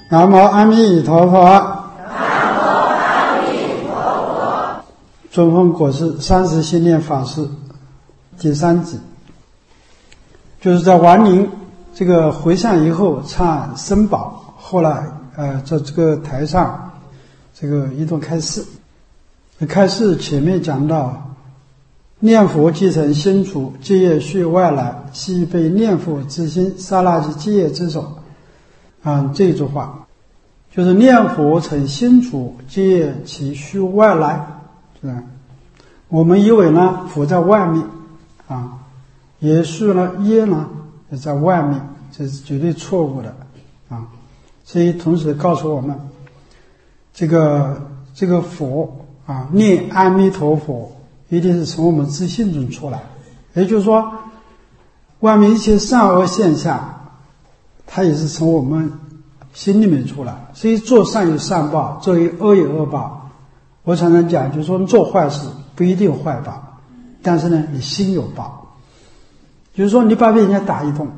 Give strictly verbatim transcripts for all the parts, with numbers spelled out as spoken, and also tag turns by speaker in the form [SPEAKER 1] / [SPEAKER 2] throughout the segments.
[SPEAKER 1] 南无阿弥陀佛。
[SPEAKER 2] 南无阿弥陀佛。
[SPEAKER 1] 尊奉国师三十心念法师第三集，就是在王宁这个回向以后唱僧宝，后来呃在这个台上这个一段开示。开示前面讲到，念佛即成心处，积业续外来，悉被念佛之心，刹那即积业之手。啊，这句话就是念佛成心处，积业其续外来，是吧？我们以为呢佛在外面啊，也是呢业呢也在外面，这是绝对错误的啊。所以同时告诉我们，这个这个佛啊，念阿弥陀佛一定是从我们自信中出来，也就是说外面一切善恶现象它也是从我们心里面出来。所以做善有善报，做恶有恶报。我常常讲，就是说做坏事不一定坏报，但是呢你心有报。就是说你把别人家打一顿，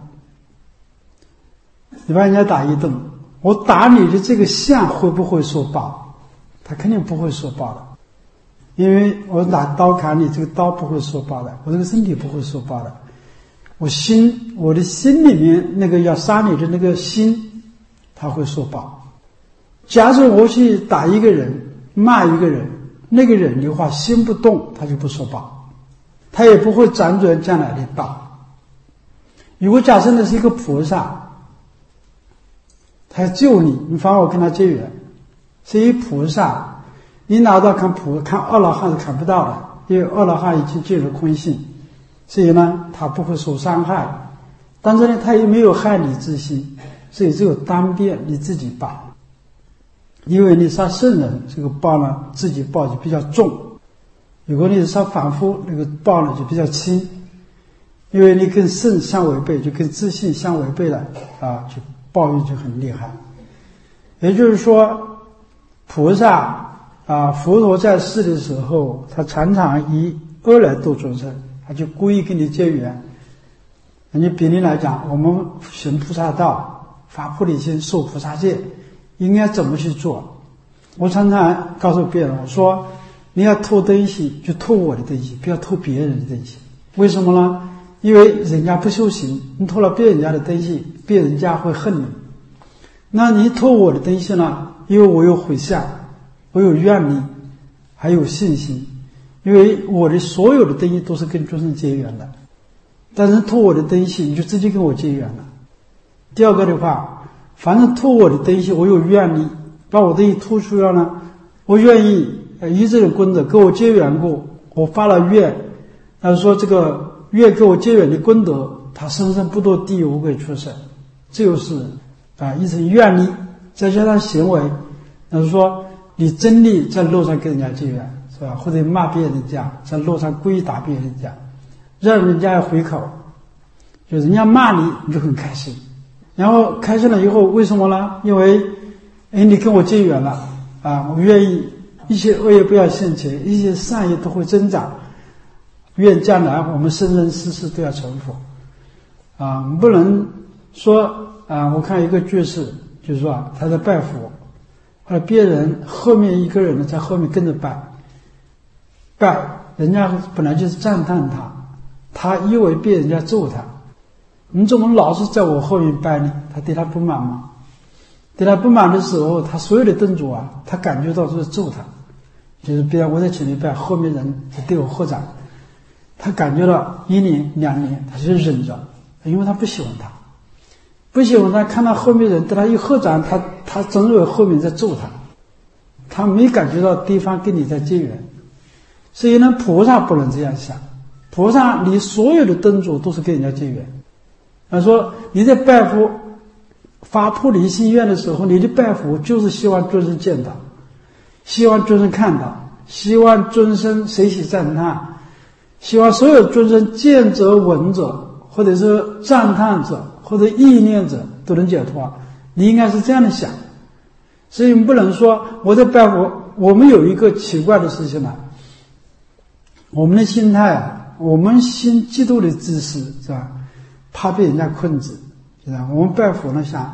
[SPEAKER 1] 你把人家打一顿，我打你的这个相会不会受报？他肯定不会受报的。因为我拿刀砍你，这个刀不会受报的，我这个身体不会受报的。我心，我的心里面那个要杀你的那个心，他会受报。假设我去打一个人，骂一个人，那个人的话心不动，他就不受报，他也不会辗转将来的报。如果假设那是一个菩萨，他要救你，你反而我跟他结缘，是一菩萨，你拿到看菩看阿罗汉是看不到的，因为阿罗汉已经进入空性，所以呢他不会受伤害，但是呢他也没有害你之心，所以只有单边你自己报。因为你杀圣人，这个报呢自己报就比较重；如果你杀凡夫，那个报呢就比较轻。因为你跟圣相违背，就跟自信相违背了啊，就报应就很厉害。也就是说，菩萨啊，佛陀在世的时候，他常常以恶来度众生，他就故意跟你结缘。你比例来讲，我们行菩萨道，发菩提心，受菩萨戒，应该怎么去做？我常常告诉别人，我说你要偷东西就偷我的东西，不要偷别人的东西。为什么呢？因为人家不修行，你偷了别人家的东西，别人家会恨你。那你偷我的东西呢？因为我有回向，我有愿力，还有信心，因为我的所有的东西都是跟众生结缘的。但是偷我的东西，你就直接跟我结缘了。第二个的话，反正偷我的东西，我有愿力，把我东西偷出来呢，我愿意以这种功德跟我结缘过，我发了愿，他说这个愿跟我结缘的功德，他生生不堕地狱无鬼出生，这就是啊一层愿力，再加上行为，那是说你真力在路上跟人家结缘，是吧？或者骂别人家，在路上故意打别人家，让人家要回口，就人家骂你，你就很开心。然后开心了以后，为什么呢？因为哎你跟我结缘了啊，我愿意一切恶业不要现前，一切善业都会增长。愿将来我们生生世世都要成佛啊！不能说啊，我看一个居士就是说啊，他在拜佛，后来别人后面一个人呢在后面跟着拜，拜人家本来就是赞叹他，他以为别人家揍他，你怎么老是在我后面拜呢？他对他不满吗？对他不满的时候，他所有的动作啊，他感觉到是揍他，就是别人我在前面拜，后面人就对我合掌。他感觉到一年两年，他就忍着，因为他不喜欢他，不喜欢他，看到后面人对他一合掌，他他总认为后面在揍他，他没感觉到对方跟你在结缘。所以呢，菩萨不能这样想，菩萨你所有的动作都是跟人家结缘。他说你在拜佛发菩提心愿的时候，你的拜佛就是希望众生见到，希望众生看到，希望众生随喜赞叹，希望所有众生见者闻者，或者是赞叹者，或者意念者都能解脱。你应该是这样的想。所以不能说我在拜佛。我们有一个奇怪的事情呢，我们的心态啊，我们心嫉妒的自私是吧，怕被人家控制，是吧？我们拜佛呢想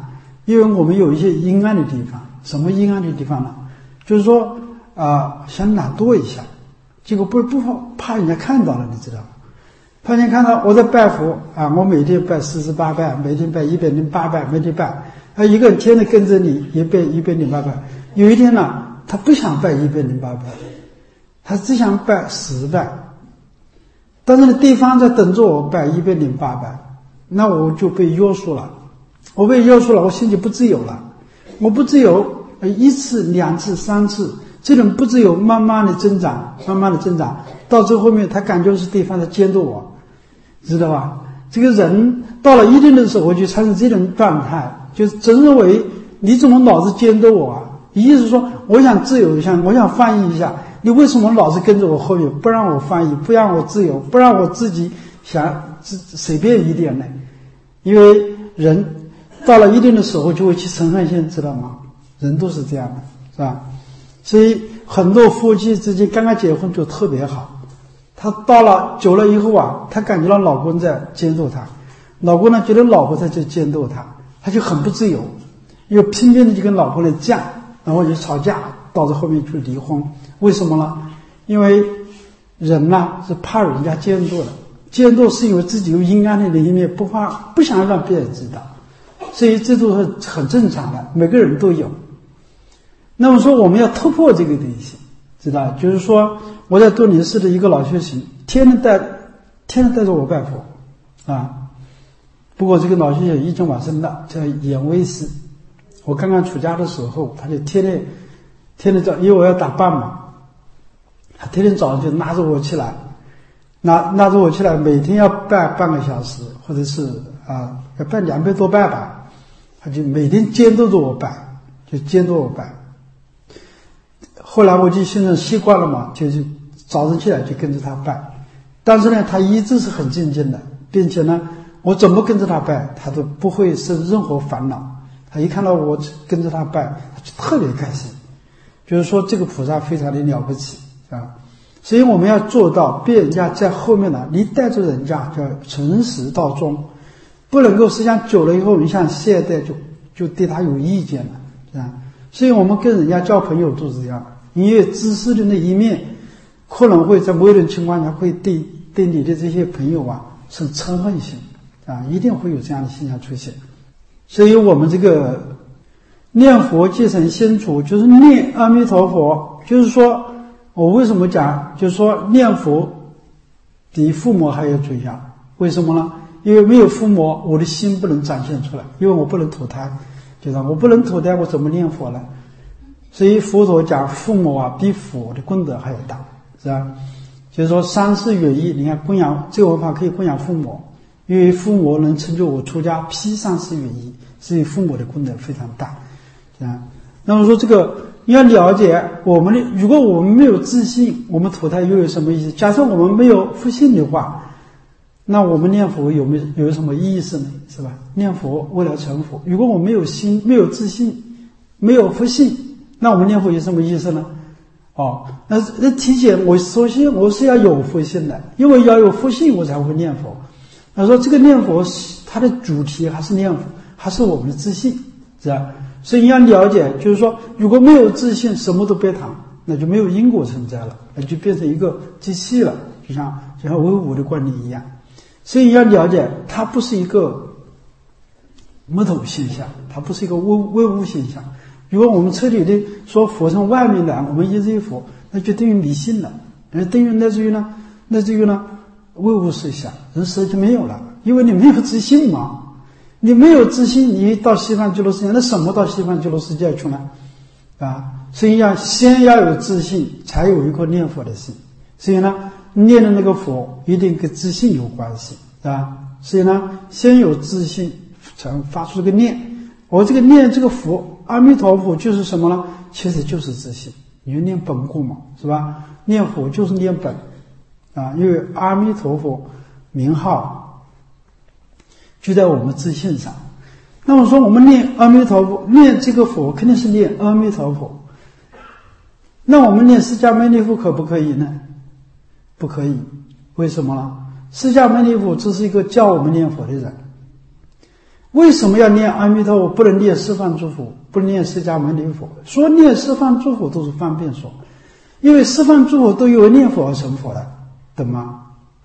[SPEAKER 1] 因为我们有一些阴暗的地方。什么阴暗的地方呢？就是说啊、呃，想懒惰一下，结果不不怕怕人家看到了，你知道吗？怕人家看到我在拜佛啊，我每天拜四十八拜，每天拜一百零八拜，每天拜，啊，一个人天天跟着你也拜一百零八拜。有一天呢，他不想拜一百零八拜，他只想拜十拜，但是呢，对方在等着我拜一百零八拜，那我就被约束了，我被约束了，我心里不自由了。我不自由，一次、两次、三次，这种不自由慢慢的增长，慢慢的增长，到最后面，他感觉是对方在监督我，知道吧？这个人到了一定的时候，就产生这种状态，就是真认为你怎么老是监督我啊？意思是说，我想自由一下，我想翻译一下，你为什么老是跟着我后面，不让我翻译，不让我自由，不让我自己想随便一点呢？因为人到了一定的时候就会去承认性，知道吗？人都是这样的，是吧？所以很多夫妻之间刚刚结婚就特别好，他到了久了以后啊，他感觉到老公在监督他，老公呢觉得老婆在这监督他，他就很不自由，又拼命的就跟老婆来犟，然后就吵架，导致后面就离婚。为什么呢？因为人呢是怕人家监督的，监督是因为自己有阴暗的一面，不怕不想让别人知道，所以这都是很正常的，每个人都有。那么说我们要突破这个东西，知道？就是说我在杜林市的一个老学生，天天带天天带着我拜佛啊。不过这个老学生已经往生了，叫严威师。我刚刚出家的时候，他就天天天天早，因为我要打扮嘛，他天天早上就拉着我起来，拉拉着我起来，每天要拜半个小时，或者是啊要拜两百多拜吧，他就每天监督着我拜，就监督我拜。后来我就现在习惯了嘛，就是早上起来就跟着他拜，但是呢，他一直是很静静的，并且呢，我怎么跟着他拜，他都不会生任何烦恼。他一看到我跟着他拜，他就特别开心，就是说这个菩萨非常的了不起啊！所以我们要做到，别人家在后面呢，你带着人家叫从始到终，不能够实际上久了以后，你像懈怠就就对他有意见了，啊！所以我们跟人家交朋友都是这样。因为自私的那一面，可能会在某种情况下会对对你的这些朋友啊生嗔恨心啊，一定会有这样的现象出现。所以我们这个念佛即成心处，就是念阿弥陀佛，就是说我为什么讲，就是说念佛比附魔还要重要。为什么呢？因为没有附魔，我的心不能展现出来，因为我不能投胎，就是我不能投胎，我怎么念佛呢？所以佛陀讲附魔啊，比佛的功德还要大，是吧？就是说三世远义，你看供养这个文化可以供养附魔，因为附魔能成就我出家，披三世远义，所以附魔的功德非常大，啊。那么说这个你要了解我们的，如果我们没有自信，我们投胎又有什么意思？假设我们没有福信的话，那我们念佛有没有有什么意思呢？是吧？念佛为了成佛，如果我没有心，没有自信，没有福信，那我们念佛有什么意思呢？哦，那那提前我首先我是要有福信的，因为要有福信我才会念佛。他说这个念佛它的主题还是念佛，还是我们的自信，是吧？所以你要了解，就是说如果没有自信，什么都别谈，那就没有因果存在了，那就变成一个机器了，就像就像唯物的观念一样。所以你要了解，它不是一个木头现象，它不是一个唯唯物现象。如果我们彻底的说佛从外面来，我们一日一佛，那就等于迷信了，那等于乃至于呢，乃至于呢，唯物实相，人实就没有了，因为你没有自信嘛，你没有自信，你到西方极乐世界，那什么到西方极乐世界去呢？啊，所以要先要有自信，才有一颗念佛的心。所以呢，念的那个佛一定跟自信有关系，啊，所以呢，先有自信，才发出这个念。我这个念这个佛。阿弥陀佛就是什么呢？其实就是自信，你就念本故嘛，是吧？念佛就是念本啊，因为阿弥陀佛名号就在我们自信上。那么说我们念阿弥陀佛，念这个佛肯定是念阿弥陀佛。那我们念释迦牟尼佛可不可以呢？不可以。为什么呢？释迦牟尼佛只是一个教我们念佛的人， 为什么要念阿弥陀佛，不能念十方诸佛，不能念释迦牟尼佛？说念十方诸佛都是方便说，因为十方诸佛都有念佛而成佛的，懂吗？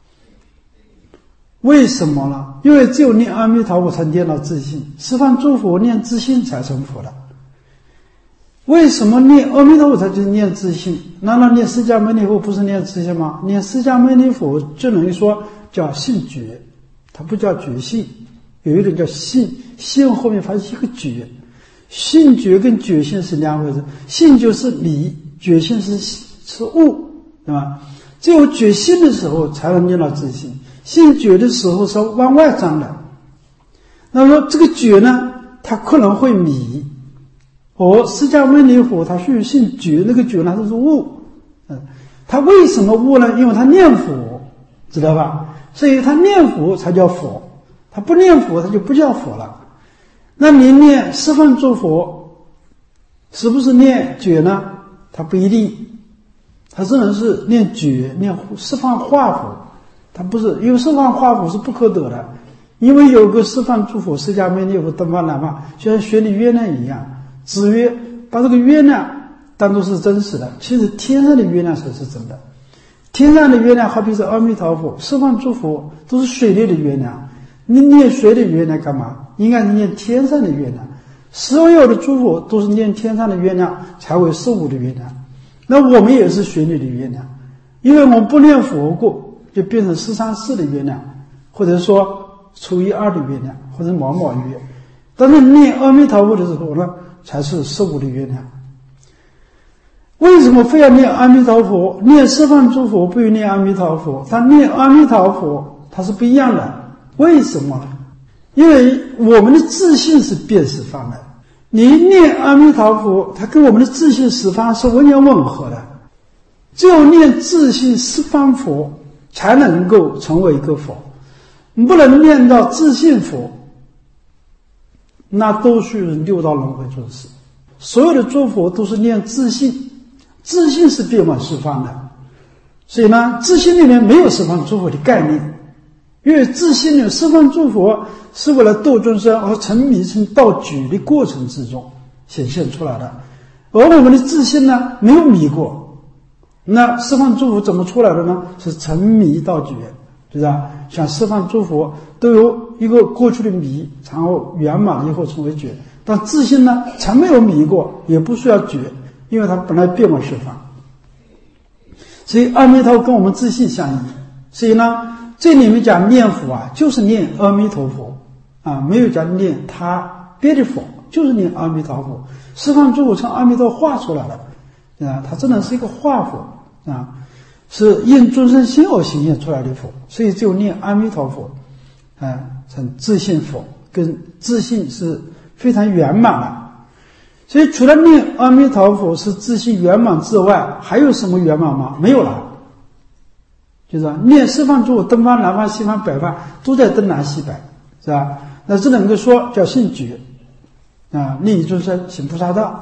[SPEAKER 1] 为什么呢？因为只有念阿弥陀佛才念到自信，十方诸佛念自信才成佛的。为什么念阿弥陀佛才就是念自信？难道念释迦牟尼佛不是念自信吗？念释迦牟尼佛就能说叫信觉，它不叫觉性。有一种叫信，信后面它是一个觉，信觉跟觉性是两回事。信就是理，觉性是是悟，对吧？只有觉性的时候才能念到自信，信觉的时候是往外张的。那么说这个觉呢，它可能会迷。而释迦牟尼佛他是信觉，那个觉呢就是悟。嗯，他为什么悟呢？因为他念佛，知道吧？所以他念佛才叫佛。他不念佛，他就不叫佛了。那你念十方诸佛，是不是念觉呢？他不一定，他只能是念觉，念十方化佛。他不是，因为十方化佛是不可得的，因为有个十方诸佛，释迦牟尼佛、登方喇嘛，就像学的月亮一样，子曰把这个月亮当作是真实的，其实天上的月亮才是真的。天上的月亮好比是阿弥陀佛，十方诸佛都是水里的月亮。你念水的月亮干嘛？应该是念天上的月亮。所有的诸佛都是念天上的月亮才为十五的月亮。那我们也是水里的月亮，因为我们不念佛过，就变成十三世的月亮，或者说初一二的月亮，或者某某月。但是念阿弥陀佛的时候呢，才是十五的月亮。为什么非要念阿弥陀佛？念十方诸佛不如念阿弥陀佛，但念阿弥陀佛它是不一样的。为什么呢？因为我们的自信是变十方的，你念阿弥陀佛，它跟我们的自信十方是完全吻合的。只有念自信十方佛，才能够成为一个佛。你不能念到自信佛，那都是六道轮回诸事。所有的诸佛都是念自信，自信是遍满十方的，所以呢，自信里面没有十方诸佛的概念。因为自信的十方诸佛是为了度众生而沉迷成道举的过程之中显现出来的，而我们的自信呢没有迷过，那十方诸佛怎么出来的呢？是沉迷道举，对吧？像十方诸佛都有一个过去的迷，然后圆满了以后成为觉，但自信呢曾没有迷过，也不需要觉，因为它本来遍满十方。所以阿弥陀佛跟我们自信相应，所以呢这里面讲念佛啊，就是念阿弥陀佛啊，没有讲念他别的佛，就是念阿弥陀佛。十方诸佛从阿弥陀化出来了啊，他真的是一个化佛啊，是应众生心而显现出来的佛，所以只有念阿弥陀佛啊，成自信佛，跟自信是非常圆满的。所以除了念阿弥陀佛是自信圆满之外，还有什么圆满吗？没有了。就是说念十方诸佛，东方南方西方北方都在东南西北，是吧？那只能够说叫信觉啊，利益众生行菩萨道。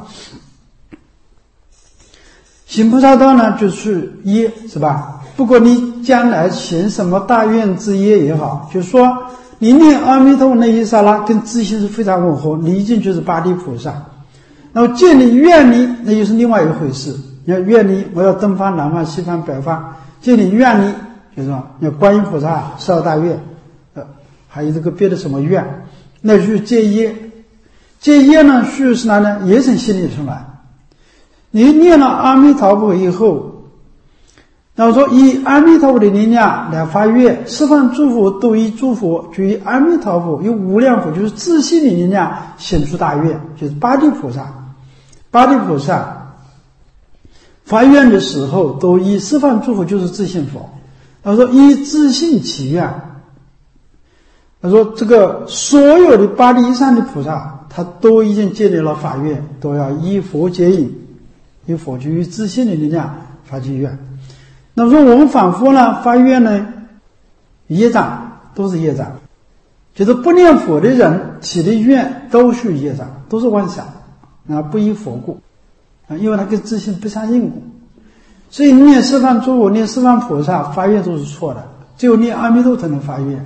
[SPEAKER 1] 行菩萨道呢就是业，是吧？不过你将来行什么大愿之业也好，就是说你念阿弥陀佛那一刹那跟自信是非常吻合，你已经就是八地菩萨。那么建立愿力那又是另外一回事，你要愿力我要东方南方西方北方，建立愿力就是说要观音菩萨十二大愿，呃，还有这个别的什么愿，那就是戒业。戒业呢是是哪呢？也从心里出来。你念了阿弥陀佛以后，那我说以阿弥陀佛的力量来发愿，十方诸佛都以诸佛，就以阿弥陀佛有无量佛，就是自信的力量显出大愿，就是八地菩萨。八地菩萨发愿的时候都以十方诸佛就是自信佛。他说以自信起愿，他说这个所有的八地以上的菩萨他都已经建立了法愿，都要依佛接引，以佛就以自信的力量发起愿。那么说我们反复呢发愿呢，业障都是业障，就是不念佛的人起的愿都是业障，都是妄想啊，不依佛故啊，因为他跟自信不相应故。所以念十方诸佛念十方菩萨发愿都是错的，只有念阿弥陀才能发愿。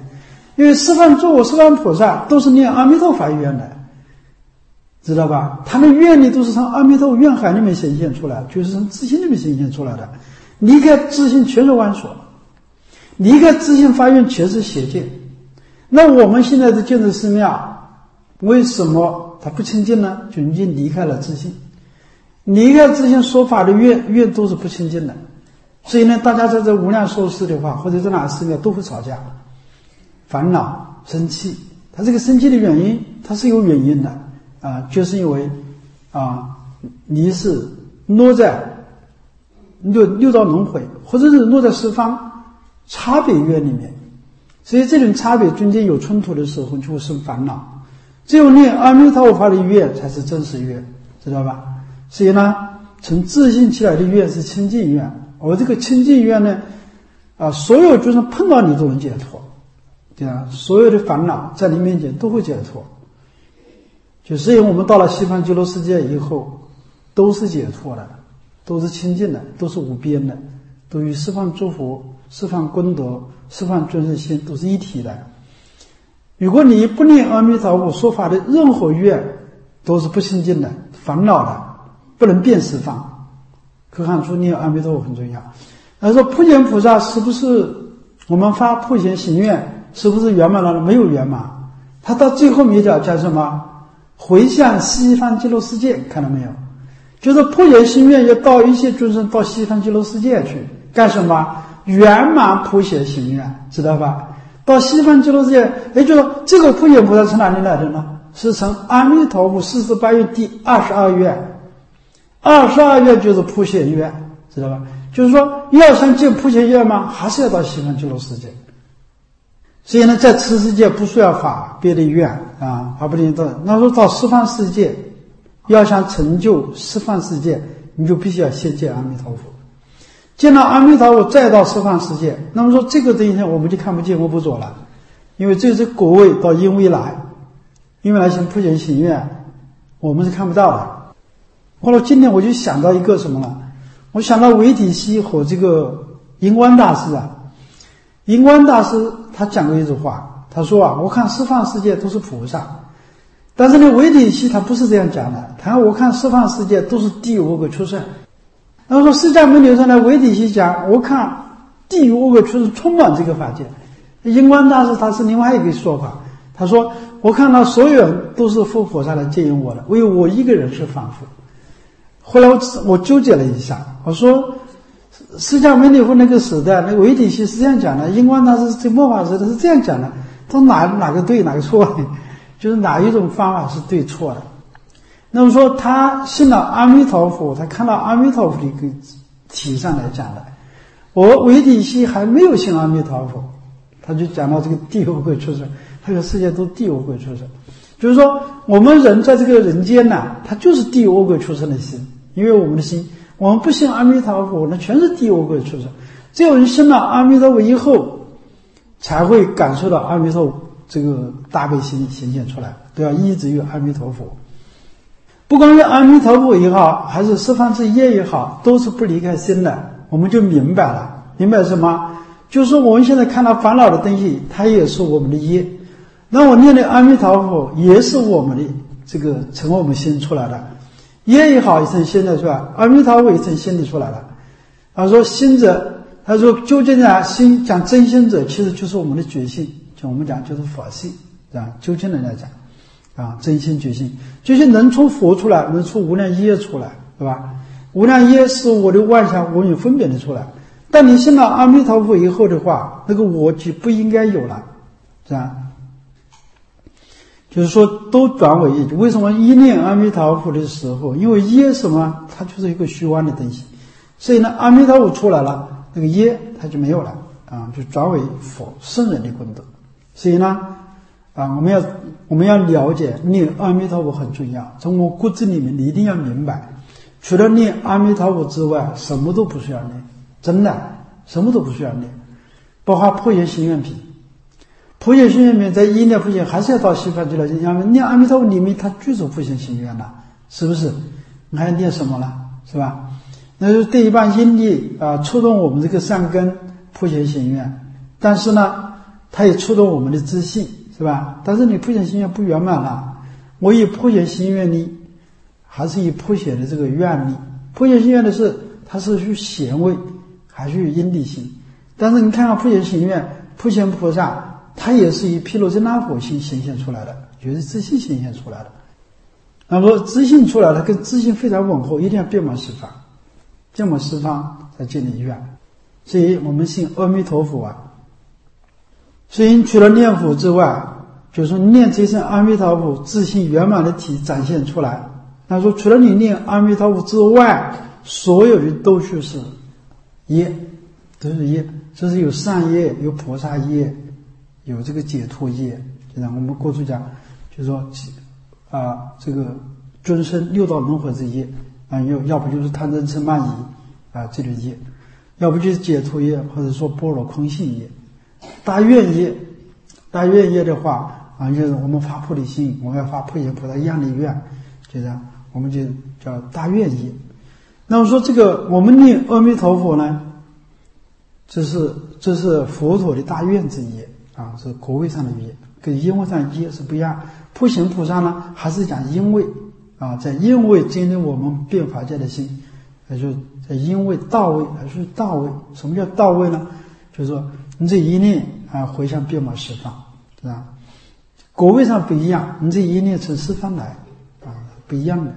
[SPEAKER 1] 因为十方诸佛、十方菩萨都是念阿弥陀发愿的，知道吧？他们愿力都是从阿弥陀愿海里面显现出来，就是从自心里面显现出来的。离开自心全是万所，离开自心发愿全是邪见。那我们现在的建筑寺庙，为什么它不清净呢？就已经离开了自心，离开自心说法的愿愿都是不清净的。所以呢，大家在这无量寿寺的话，或者在哪个寺庙都会吵架、烦恼、生气。他这个生气的原因，它是有原因的啊，就是因为啊，你是落在六六道轮回，或者是落在十方差别愿里面。所以这种差别中间有冲突的时候，就会生烦恼。只有念阿弥陀佛发的愿才是真实愿，知道吧？所以呢，从自信起来的愿是清净愿。而这个清净愿呢，啊，所有就是碰到你都能解脱，对啊，所有的烦恼在你面前都会解脱。就所以我们到了西方极乐世界以后，都是解脱的，都是清净的，都是无边的，都与十方诸佛、十方功德、十方尊胜心都是一体的。如果你不念阿弥陀佛说法的任何愿，都是不清净的、烦恼的，不能变十方。可看出念阿弥陀佛很重要。他说普贤菩萨是不是我们发普贤行愿是不是圆满了？没有圆满。他到最后一条叫什么？回向西方极乐世界，看到没有？就是普贤行愿要到一切众生到西方极乐世界去干什么？圆满普贤行愿，知道吧？到西方极乐世界，也就是说这个普贤菩萨从哪里来的呢？是从阿弥陀佛四十八愿第二十二愿。二十二愿就是普贤愿，知道吧？就是说要想见普贤愿吗？还是要到西方极乐世界。所以呢，在此世界不需要发别的愿啊，发不定的。那说到十方世界，要想成就十方世界，你就必须要先见阿弥陀佛。见到阿弥陀佛，再到十方世界。那么说这个东西我们就看不见摸不着了，因为这是果位到因为来，因为来行普贤行愿，我们是看不到的。后来今天我就想到一个什么了？我想到韦体希和这个银光大师啊。银光大师他讲过一句话，他说啊，我看十方世界都是菩萨，但是呢，韦体希他不是这样讲的。他说我看十方世界都是地狱恶鬼畜生。然后说释迦牟尼说呢，韦体希讲我看地狱恶鬼畜生充满这个法界。银光大师他是另外一个说法，他说我看到所有人都是佛菩萨来接引我的，唯有我一个人是凡夫。后来我我纠结了一下，我说释迦牟尼佛那个时代，那个韦体希是这样讲的，银光大师这末法时代是这样讲的，他说哪哪个对哪个错，就是哪一种方法是对错的。那么说他信了阿弥陀佛，他看到阿弥陀佛的一个体上来讲的。我韦体希还没有信阿弥陀佛，他就讲到这个地狱恶鬼畜生，这个世界都地狱恶鬼畜生。就是说我们人在这个人间呢、啊，他就是地狱恶鬼畜生的心，因为我们的心，我们不信阿弥陀佛，那全是地狱恶鬼畜生。只有人信了阿弥陀佛以后，才会感受到阿弥陀佛这个大悲心显现出来，都要依止于阿弥陀佛。不光是阿弥陀佛也好，还是十方之业也好，都是不离开心的。我们就明白了，明白什么？就是我们现在看到烦恼的东西，它也是我们的业。那我念的阿弥陀佛也是我们的这个从我们心出来的，业也好，也从心的出来，阿弥陀佛也从心里出来了。他说心者，他说究竟啊，心讲真心者，其实就是我们的觉性，就我们讲就是佛性，啊，究竟的来讲啊，真心觉性，就是能出佛出来，能出无量业出来，对吧？无量业是我的妄想无有分别的出来。但你信了阿弥陀佛以后的话，那个我就不应该有了，是吧？就是说都转为业。为什么一念阿弥陀佛的时候，因为业什么，它就是一个虚妄的东西，所以呢，阿弥陀佛出来了，那个业它就没有了啊，就转为佛圣人的功德。所以呢，啊，我们要我们要了解念阿弥陀佛很重要，从我骨子里面你一定要明白，除了念阿弥陀佛之外，什么都不需要念，真的什么都不需要念，包括破业心愿品。普贤行愿里面，在一念普贤还是要到西方极乐世界。念阿弥陀佛里面，它具足普贤行愿了，是不是？你还念什么了？是吧？那就是对一般因力啊，触动我们这个善根普贤行愿。但是呢， 它也触动我们的自信，是吧？但是你普贤心愿不圆满了，我以普贤心愿力，还是以普贤的这个愿力。普贤心愿的是它是去贤位，还是去因地心？但是你看看普贤心愿，普贤菩萨他也是以毗卢遮那佛心显现出来的，就是自信显现出来的。那么说自信出来了，跟自信非常吻合，一定要遍满十方，遍满十方才建立愿。所以我们信阿弥陀佛啊，所以除了念佛之外，就是说念这声阿弥陀佛，自信圆满的体展现出来。那说除了你念阿弥陀佛之外，所有的都是是业，都是业，就是有善业，有菩萨业，有这个解脱业。就像我们过去讲，就是说啊，这个尊生六道轮回之业啊，要要不就是贪嗔痴慢疑啊这类业，要不就是解脱业，或者说般若空性业。大愿业，大愿业的话啊，就是我们发菩提心，我们要发普贤菩萨一样的愿，就这样，我们就叫大愿业。那么说这个我们念阿弥陀佛呢，这是这是佛陀的大愿之业啊，是果位上的业，跟因位上的业是不一样。普贤菩萨呢，还是讲因位啊，在因位建立我们变法界的心，也就是在因位到位，还是到位。什么叫到位呢？就是说你这一念啊，回向遍满十方，是吧？果位上不一样，你这一念从十方来啊，不一样的。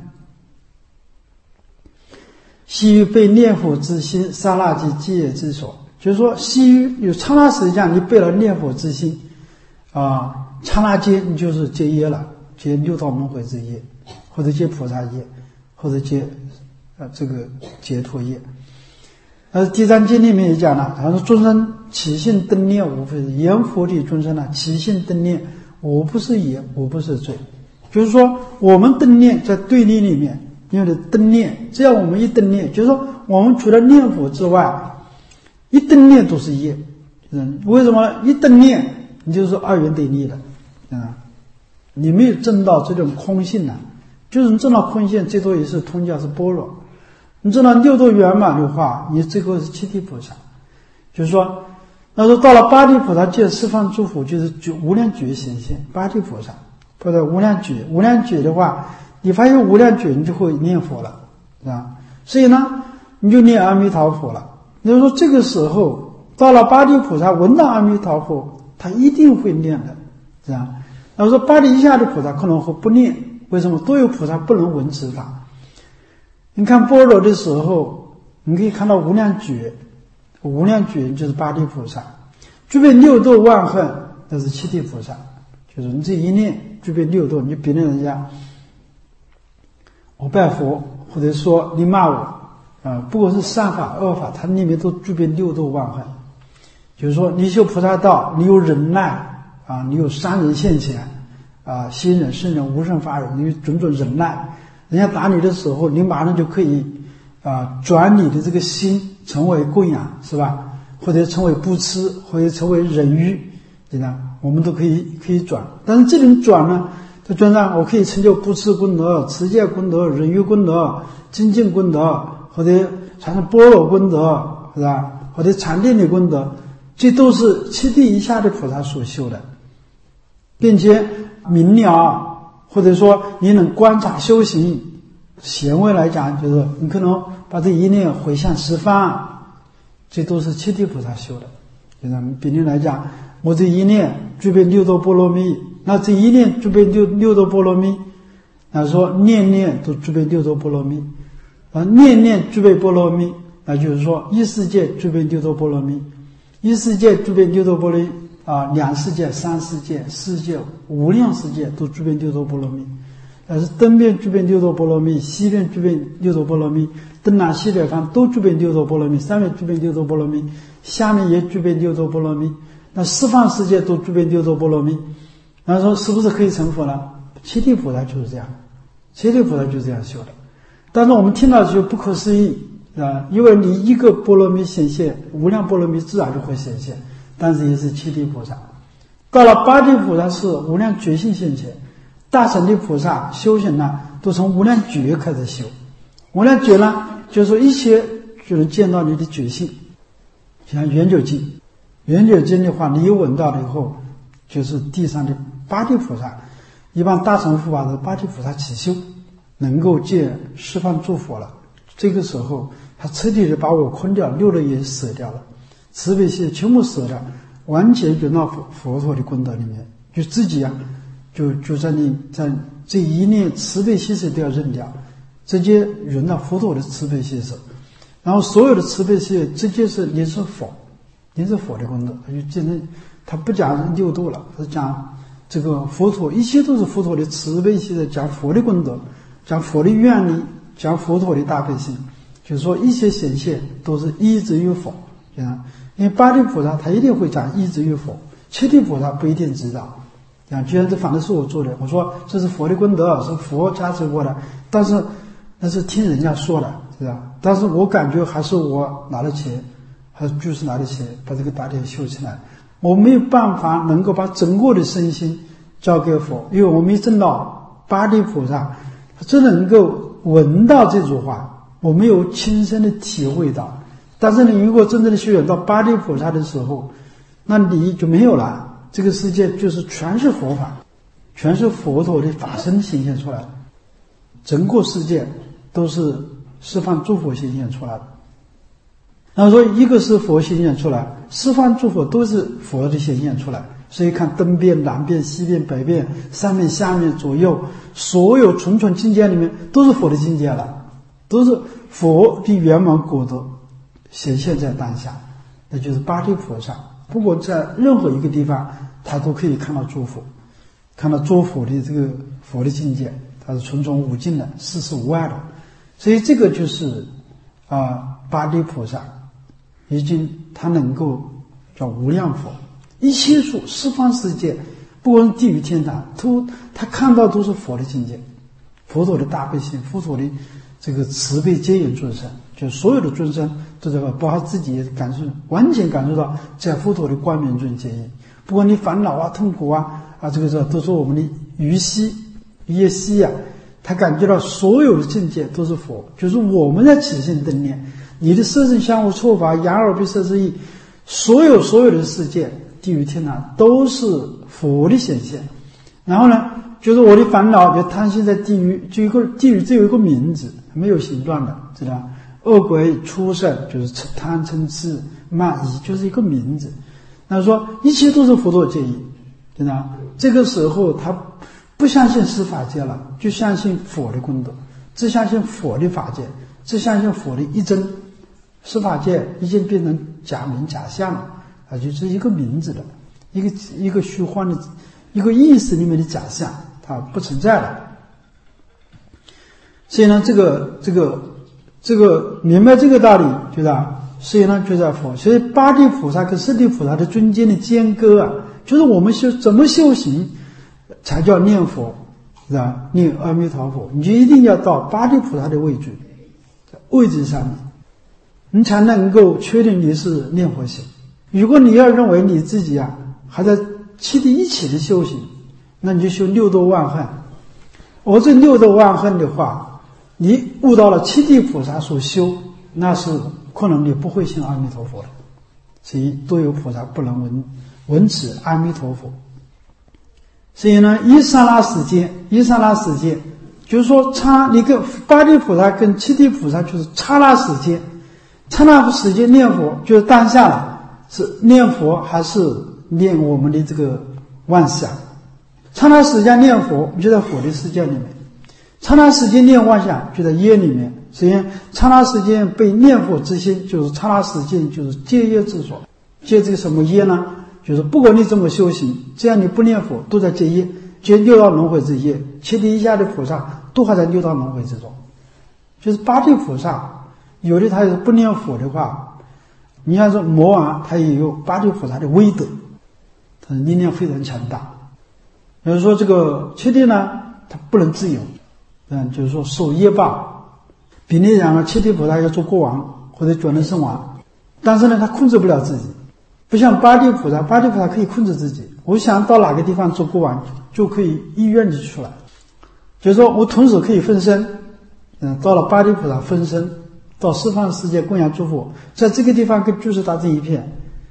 [SPEAKER 1] 悉于被念佛之心，刹那即寂业之所。就是说，悉于有刹那时间，你背了念佛之心啊，刹那间你就是结业了，结六道轮回之业，或者结菩萨业，或者结呃这个解脱业。而第三经里面也讲了，他说众生起心登念，无非是言佛的众生呢，起心登念，我不是也，我不是罪。就是说，我们登念在对立里面，因为登念，只要我们一登念，就是说，我们除了念佛之外，一登念都是业。嗯，为什么一登念，你就是说二元对立的啊？你没有证到这种空性呢、啊，就是你证到空性，最多也是通教是般若。你证到六度圆满的话，你最后是七地菩萨。就是说，那说到了八地菩萨界释放诸佛，就是无量觉显现八地菩萨，或者无量觉。无量觉的话，你发现无量觉，你就会念佛了，是吧？所以呢，你就念阿弥陀佛了。也就是说，这个时候到了八地菩萨闻到阿弥陀佛，他一定会念的，是吧？那说八地以下的菩萨可能会不念，为什么？都有菩萨不能闻此法。你看般若的时候，你可以看到无量觉，无量觉就是八地菩萨，具备六度万恨，那是七地菩萨。就是你这一念具备六度，你别人人家我拜佛，或者说你骂我啊、呃，不管是善法恶法，它里面都具备六度万恨。就是说你修菩萨道，你有忍耐啊，你有三人现前啊，心忍、圣忍、无胜法忍，你有种种忍耐。人家打你的时候，你马上就可以啊转你的这个心成为供养，是吧？或者成为布施，或者成为忍辱，对吧？我们都可以可以转。但是这种转呢，在转上我可以成就布施功德、持戒功德、忍辱功德、精进功德，或者产生般若功德，是吧？或者禅定的功德，这都是七地以下的菩萨所修的，并且明了。或者说你能观察修行，贤位来讲，就是你可能把这一念回向十方，这都是七地菩萨修的。就是比例来讲，我这一念具备六度波罗蜜，那这一念具备六六度波罗蜜，那说念念都具备六度波罗蜜，啊，念念具备波罗蜜，那就是说一世界具备六度波罗蜜，一世界具备六度波罗蜜。啊，两世界、三世界、四界、无量世界都具备六度波罗蜜，但是东边具备六度波罗蜜，西边具备六度波罗蜜，东南西北方都具备六度波罗蜜，上面具备六度波罗蜜，下面也具备六度波罗蜜，那十方世界都具备六度波罗蜜。然后说是不是可以成佛呢？七地菩萨就是这样，七地菩萨就是这样修的。但是我们听到就不可思议啊，因为你一个波罗蜜显现，无量波罗蜜自然就会显现。但是也是七地菩萨，到了八地菩萨是无量觉性现前，大乘的菩萨修行呢，都从无量觉开始修。无量觉呢，就是说一切就能见到你的觉性，像圆久净圆觉经的话，你有闻到了以后，就是地上的八地菩萨，一般大乘护法的八地菩萨起修，能够借释放诸佛了。这个时候，他彻底的把我坤掉，六类也舍掉了，慈悲心全部舍掉，完全融到佛佛陀的功德里面，就自己啊，就就在你在这一念慈悲心识都要扔掉，直接融到佛陀的慈悲心识，然后所有的慈悲心直接是你是佛。您是佛的功德，他就真正他不讲六度了，他讲这个佛陀，一切都是佛陀的慈悲心的，讲佛的功德，讲佛的愿力，讲佛陀的大悲心，就是说一切显现都是依止于佛，啊，因为八地菩萨他一定会讲依止于佛，七地菩萨不一定知道，啊，居然这反正是我做的，我说这是佛的功德，是佛加持过的，但是那是听人家说的，是吧？但是我感觉还是我拿了钱。还就是拿的钱把这个大殿修起来，我没有办法能够把整个的身心交给佛，因为我没证到八地菩萨，他只能够闻到这句话，我没有亲身的体会到。但是你如果真正的修远到八地菩萨的时候，那你就没有了，这个世界就是全是佛法，全是佛陀的法身显现出来的，整个世界都是释放诸佛显现出来的。然后说一个是佛显现出来，十方诸佛都是佛的显现出来，所以看东边、南边、西边、北边、上面、下面、左右，所有重重境界里面都是佛的境界了，都是佛的圆满果德显现在当下，那就是八地菩萨。不过在任何一个地方，他都可以看到诸佛，看到诸佛的这个佛的境界，它是重重无尽的，世事无碍的，所以这个就是啊、呃、八地菩萨。已经他能够叫无量佛，一切处十方世界，不管是地狱天堂，都他看到都是佛的境界，佛陀的大悲心，佛陀的这个慈悲接引众生，就所有的众生都在包括自己也感受，完全感受到在佛陀的光明中接引。不管你烦恼啊、痛苦啊啊，这个时候都是我们的鱼息、业息啊，他感觉到所有的境界都是佛，就是我们在起心动念。你的色身相互错法，眼耳鼻舌身意，所有所有的世界，地狱天堂都是佛的显现。然后呢，就是我的烦恼，就贪心在地狱，就一个地狱只有一个名字，没有形状的，知道？恶鬼、畜生，就是贪嗔痴慢疑，就是一个名字。那说一切都是佛陀接引，知道？这个时候他不相信司法界了，就相信佛的功德，只相信佛的法界，只相信佛的一真。司法界已经变成假名假相了啊，就是一个名字的，一个一个虚幻的，一个意识里面的假象，它不存在了。所以呢，这个这个这个明白这个道理，觉得所以呢就在佛。所以八地菩萨跟十地菩萨的中间的间隔啊，就是我们修怎么修行才叫念佛，是吧？念阿弥陀佛，你就一定要到八地菩萨的位置，位置上面。你才能够确定你是念佛行。如果你要认为你自己啊还在七地一起的修行，那你就修六度万恨。我这六度万恨的话，你悟到了七地菩萨所修，那是可能你不会信阿弥陀佛的。所以都有菩萨不能闻闻此阿弥陀佛。所以呢，一刹那时间，一刹那时间，就是说差你跟八地菩萨跟七地菩萨就是刹那时间。刹那时间念佛就是当下了，是念佛还是念我们的这个妄想？刹那时间念佛就在佛的世界里面，刹那时间念妄想就在业里面。所以刹那时间被念佛之心，就是刹那时间就是戒业之所。戒这个什么业呢？就是不管你怎么修行，只要你不念佛，都在戒业，戒六道轮回之业。七地以下的菩萨都还在六道轮回之中，就是八地菩萨。有的他不念佛的话，你要说魔王，他也有八地菩萨的威德，他的力量非常强大。比如说这个七地呢，他不能自由，嗯，就是说受业报。比例讲呢，七地菩萨要做国王或者转轮圣王，但是呢，他控制不了自己，不像八地菩萨，八地菩萨可以控制自己。我想到哪个地方做国王，就可以意愿就出来。就是说我同时可以分身，嗯，到了八地菩萨分身。到十方世界供养诸佛，在这个地方跟诸佛大众一片，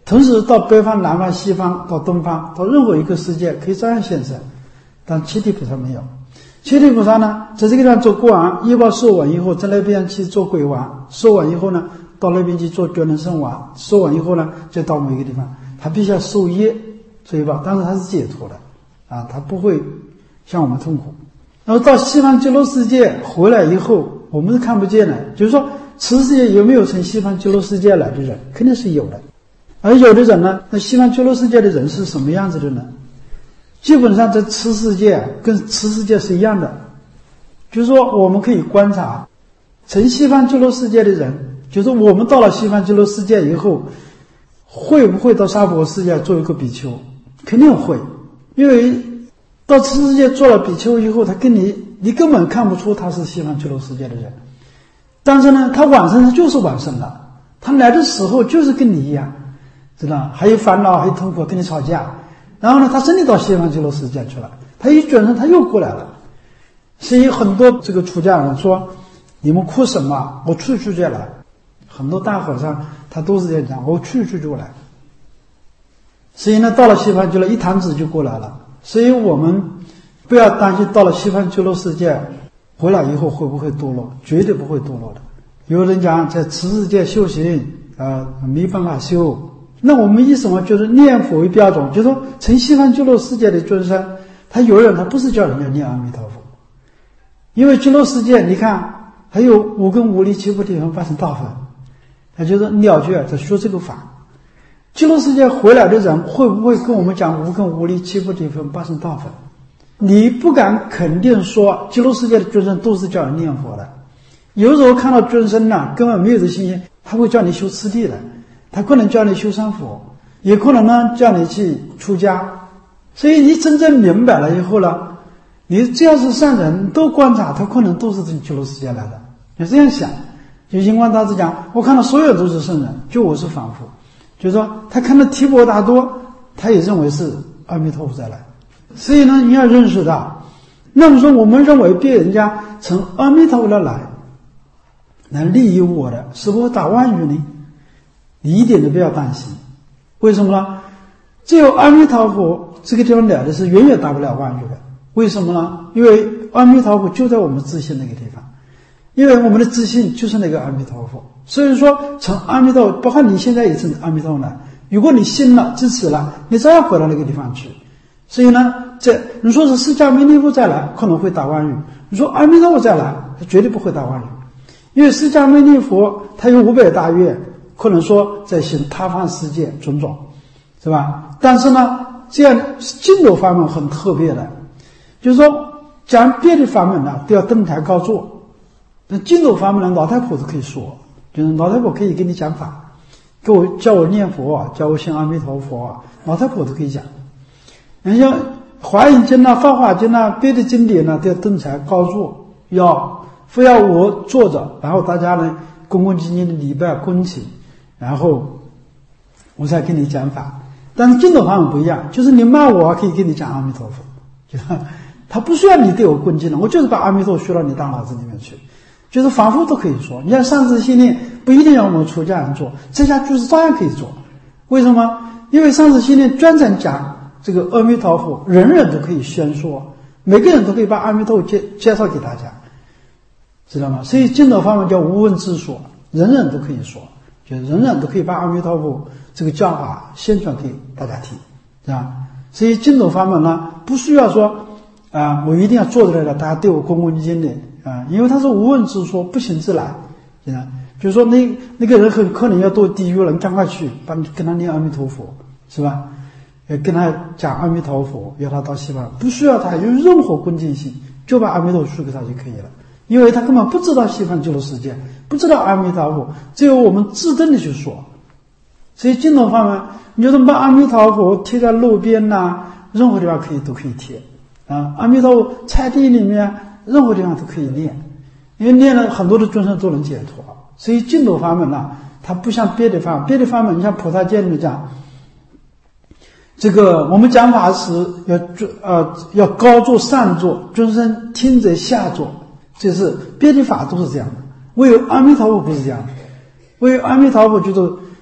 [SPEAKER 1] 同时到北方、南方、西方、到东方，到任何一个世界可以照样现身，但七地菩萨没有。七地菩萨呢，在这个地方做国王，业报受完以后，在那边去做鬼王，受完以后呢，到那边去做觉能圣王，受完以后呢，再到某一个地方，他必须要受业受业报，但是他是解脱的啊，他不会像我们痛苦。然后到西方极乐世界回来以后，我们是看不见的，就是说此世界有没有从西方极乐世界来的人，肯定是有的。而有的人呢，那西方极乐世界的人是什么样子的呢？基本上在此世界跟此世界是一样的，就是说我们可以观察从西方极乐世界的人，就是我们到了西方极乐世界以后，会不会到娑婆世界做一个比丘？肯定会，因为到此世界做了比丘以后，他跟你你根本看不出他是西方极乐世界的人，但是呢，他往生他就是往生了，他来的时候就是跟你一样，知道还有烦恼，还有痛苦，跟你吵架，然后呢，他真的到西方极乐世界去了，他一转身他又过来了。所以很多这个出家人说，你们哭什么？我去去就来。很多大和尚他都是这样讲，我去去就来。所以呢，到了西方极乐一弹指就过来了。所以我们不要担心到了西方极乐世界回来以后会不会堕落，绝对不会堕落的。有人讲在此世界修行呃没办法修，那我们以什么就是念佛为标准，就是说从西方极乐世界的众生，他有人他不是叫人家念阿弥陀佛，因为极乐世界你看还有五根五力七菩提分八成道分，他就是了觉在说这个法。极乐世界回来的人会不会跟我们讲无根无力七菩提分八成道分？你不敢肯定说极乐世界的众生都是叫人念佛的。有时候看到众生呢根本没有这信心，他会叫你修次第的，他可能叫你修三佛，也可能呢叫你去出家。所以你真正明白了以后呢，你只要是善人都观察，他可能都是从极乐世界来的。你这样想，就印光大师讲，我看到所有都是圣人，就我是凡夫。就是说他看到提婆达多，他也认为是阿弥陀佛再来。所以呢，你要认识到，那么说我们认为别人家从阿弥陀佛而来来利益我的，是不是打妄语呢？你一点都不要担心。为什么呢？只有阿弥陀佛这个地方来的是远远达不了妄语的。为什么呢？因为阿弥陀佛就在我们自信那个地方，因为我们的自信就是那个阿弥陀佛。所以说从阿弥陀佛，包括你现在也是阿弥陀佛来，如果你信了支持了，你照样回到那个地方去。所以呢，这你说是释迦牟尼佛再来可能会打妄语，你说阿弥陀佛再来他绝对不会打妄语，因为释迦牟尼佛他有五百大愿，可能说在行他方世界种种，是吧？但是呢，这样净土法门很特别的，就是说讲别的法门呢都要登台高坐，那净土法门呢老太婆是可以说，就是老太婆可以给你讲法，给我叫我念佛，叫我信阿弥陀佛，老太婆都可以讲。你像华严经啊、法华经啊、别的经典呢都要登台高坐，要非要我坐着，然后大家呢恭恭敬敬的礼拜恭请，然后我才给你讲法。但是净土法门不一样，就是你骂我可以给你讲阿弥陀佛，就是他不需要你对我恭敬的，我就是把阿弥陀佛学到你大脑子里面去，就是凡夫都可以说。你看上次心念不一定要我们出家人做，这家就是照样可以做。为什么？因为上次心念专程讲这个阿弥陀佛，人人都可以宣说，每个人都可以把阿弥陀佛介介绍给大家，知道吗？所以净土法门叫无问自说，人人都可以说，就是人人都可以把阿弥陀佛这个教法宣传给大家听，是吧？所以净土法门呢，不需要说啊、呃，我一定要做出来了，大家对我恭恭敬敬的啊、呃，因为他是无问自说，不请自来，是吧？就是说那那个人很可能要堕地狱了，你赶快去帮跟他念阿弥陀佛，是吧？跟他讲阿弥陀佛，要他到西方，不需要他有任何恭敬心，就把阿弥陀佛说给他就可以了，因为他根本不知道西方极乐世界，不知道阿弥陀佛，只有我们自登的去说。所以净土法门，你就把阿弥陀佛贴在路边呐、啊，任何地方可以都可以贴啊。阿弥陀佛菜地里面，任何地方都可以念，因为念了很多的众生都能解脱。所以净土法门呢、啊，它不像别的法门，别的法门你像菩萨戒里面讲。这个我们讲法时要呃要高坐上坐，众生听者下坐，就是别的法都是这样的，唯有阿弥陀佛不是这样的。唯有阿弥陀佛就是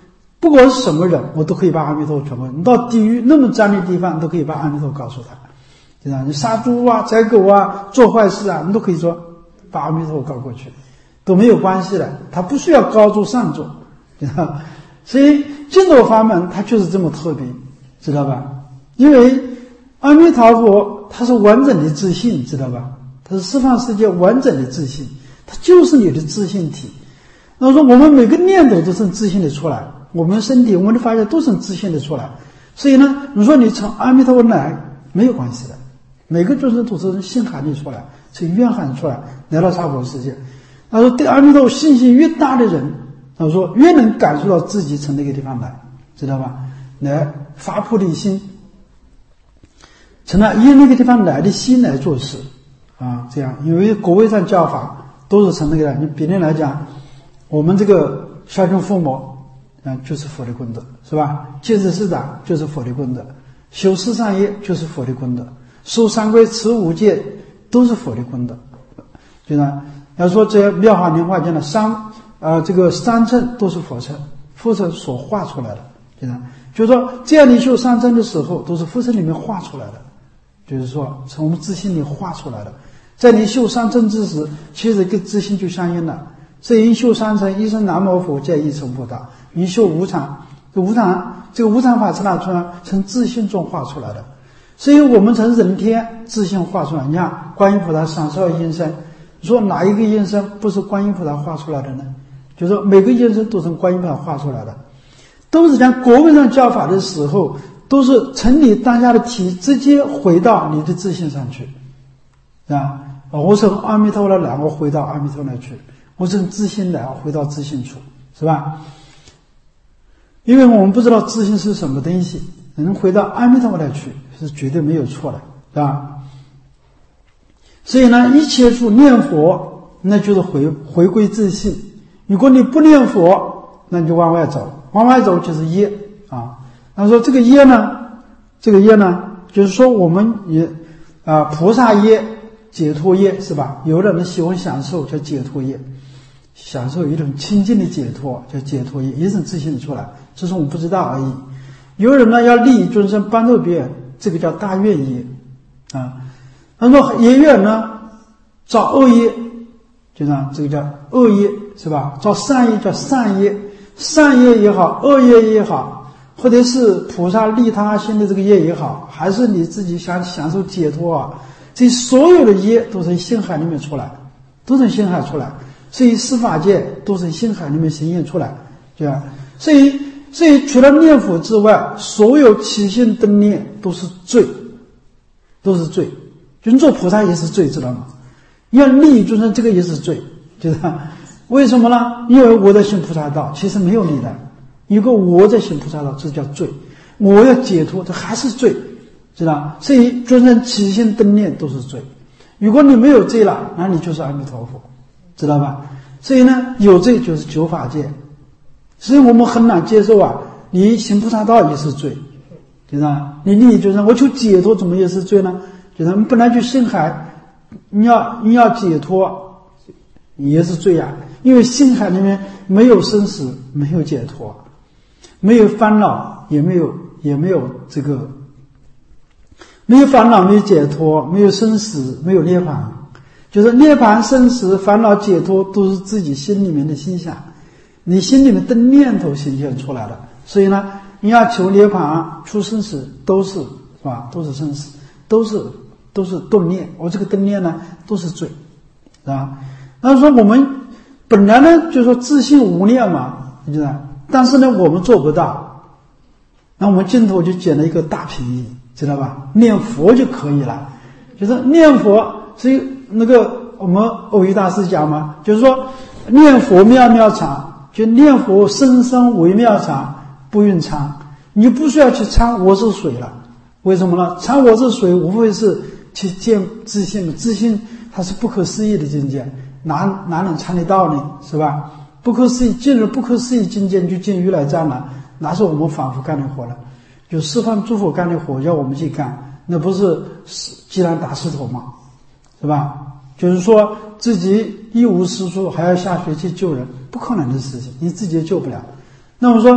[SPEAKER 1] 不管是什么人，我都可以把阿弥陀佛传过去。你到地狱那么脏的地方，你都可以把阿弥陀佛告诉他。对吧？你杀猪啊、宰狗啊、做坏事啊，你都可以说把阿弥陀佛告过去，都没有关系的。他不需要高住上座，知道吧？所以净土法门它就是这么特别，知道吧？因为阿弥陀佛它是完整的自信，知道吧？它是十方世界完整的自信，它就是你的自信体。那么说我们每个念头都是自信的出来，我们身体我们的发现都是自信的出来。所以呢，你说你从阿弥陀佛来没有关系的，每个众生都是心含力出来，从愿含出来来到娑婆世界。他说对阿弥陀佛信心越大的人，他说越能感受到自己从那个地方来，知道吧？来发菩提心，从那以那个地方来的心来做事啊，这样。因为国位上教法都是从那个来。你比例来讲，我们这个孝敬父母啊，就是佛的功德，是吧？戒持师长就是佛的功德，修四善业就是佛的功德，受三规持五戒都是佛的功德。就呢，要说这妙法莲华经的三呃这个三乘都是佛乘，佛乘所画出来的，对吧？就是说，这样你修三乘的时候，都是佛乘里面画出来的，就是说从我们自信里画出来的。在你修三乘之时，其实跟自信就相应了。所以一修三乘，一生南无佛，见一成不达；一修无常，这无常这个无常法从哪出来？从自信中画出来的。所以我们从人天自信画出来。你看观音菩萨三十二应身，说哪一个应身不是观音菩萨画出来的呢？就是说每个应身都是观音菩萨画出来的，都是讲国位上教法的时候，都是从你当下的体直接回到你的自信上去，啊，我从阿弥陀佛来，我回到阿弥陀佛来去。我从自信来，回到自信处，是吧？因为我们不知道自信是什么东西，能回到阿弥陀佛来去是绝对没有错的，是吧？所以呢，一切处念佛，那就是回回归自信。如果你不念佛，那你就往外走，往外走就是业啊。他说这个业呢，这个业呢，就是说我们也啊，菩萨业、解脱业，是吧？有的人喜欢享受叫解脱业。享受一种清净的解脱，叫解脱业，也是自信出来，只是我们不知道而已。有人呢要利益众生，帮助别人，这个叫大愿业啊。他说也有人呢造恶业，就这样，这个叫恶业，是吧？造善业叫善业，善业也好，恶业也好，或者是菩萨利他心的这个业也好，还是你自己想享受解脱啊，这所有的业都是心海里面出来，都是心海出来。所以司法界都是心海里面显现出来，对吧？所以，所以除了念佛之外，所有起心动念都是罪，都是罪。就做菩萨也是罪，知道吗？要利益众生，这个也是罪，知道吗？为什么呢？因为我在行菩萨道，其实没有利的。如果我在行菩萨道，这叫罪；我要解脱，这还是罪，知道吗？所以众生起心动念都是罪。如果你没有罪了，那你就是阿弥陀佛。知道吧？所以呢，有罪就是九法界，所以我们很难接受啊。你行菩萨道也是罪，对吧？你利益众生，我求解脱，怎么也是罪呢？就是你本来就心海，你要你要解脱，也是罪呀、啊。因为心海里面没有生死，没有解脱，没有烦恼，也没有也没有这个，没有烦恼，没有解脱，没有生死，没有涅槃。就是涅槃、生死、烦恼、解脱都是自己心里面的心想，你心里面的念头显现出来的。所以呢，你要求涅槃、出生死，都是是吧？都是生死，都是都是动念。我这个动念呢，都是罪，是吧？那说我们本来呢，就说自信无念嘛，你知道？但是呢，我们做不到。那我们净土就捡了一个大便宜，知道吧？念佛就可以了，就是念佛，所以。那个我们偶一大师讲嘛，就是说念佛妙妙常，就念佛生生为妙常，不蕴常。你就不需要去参我是水了，为什么呢？参我是水，无非是去见自信的，自信它是不可思议的境界，哪哪能参得到呢？是吧？不可思议，进入不可思议境界就进如来藏了，哪是我们反复干的活了？就释放诸佛干的活，要我们去干，那不是鸡蛋打石头吗？是吧？就是说自己一无是处，还要下水去救人，不可能的事情，你自己也救不了。那我说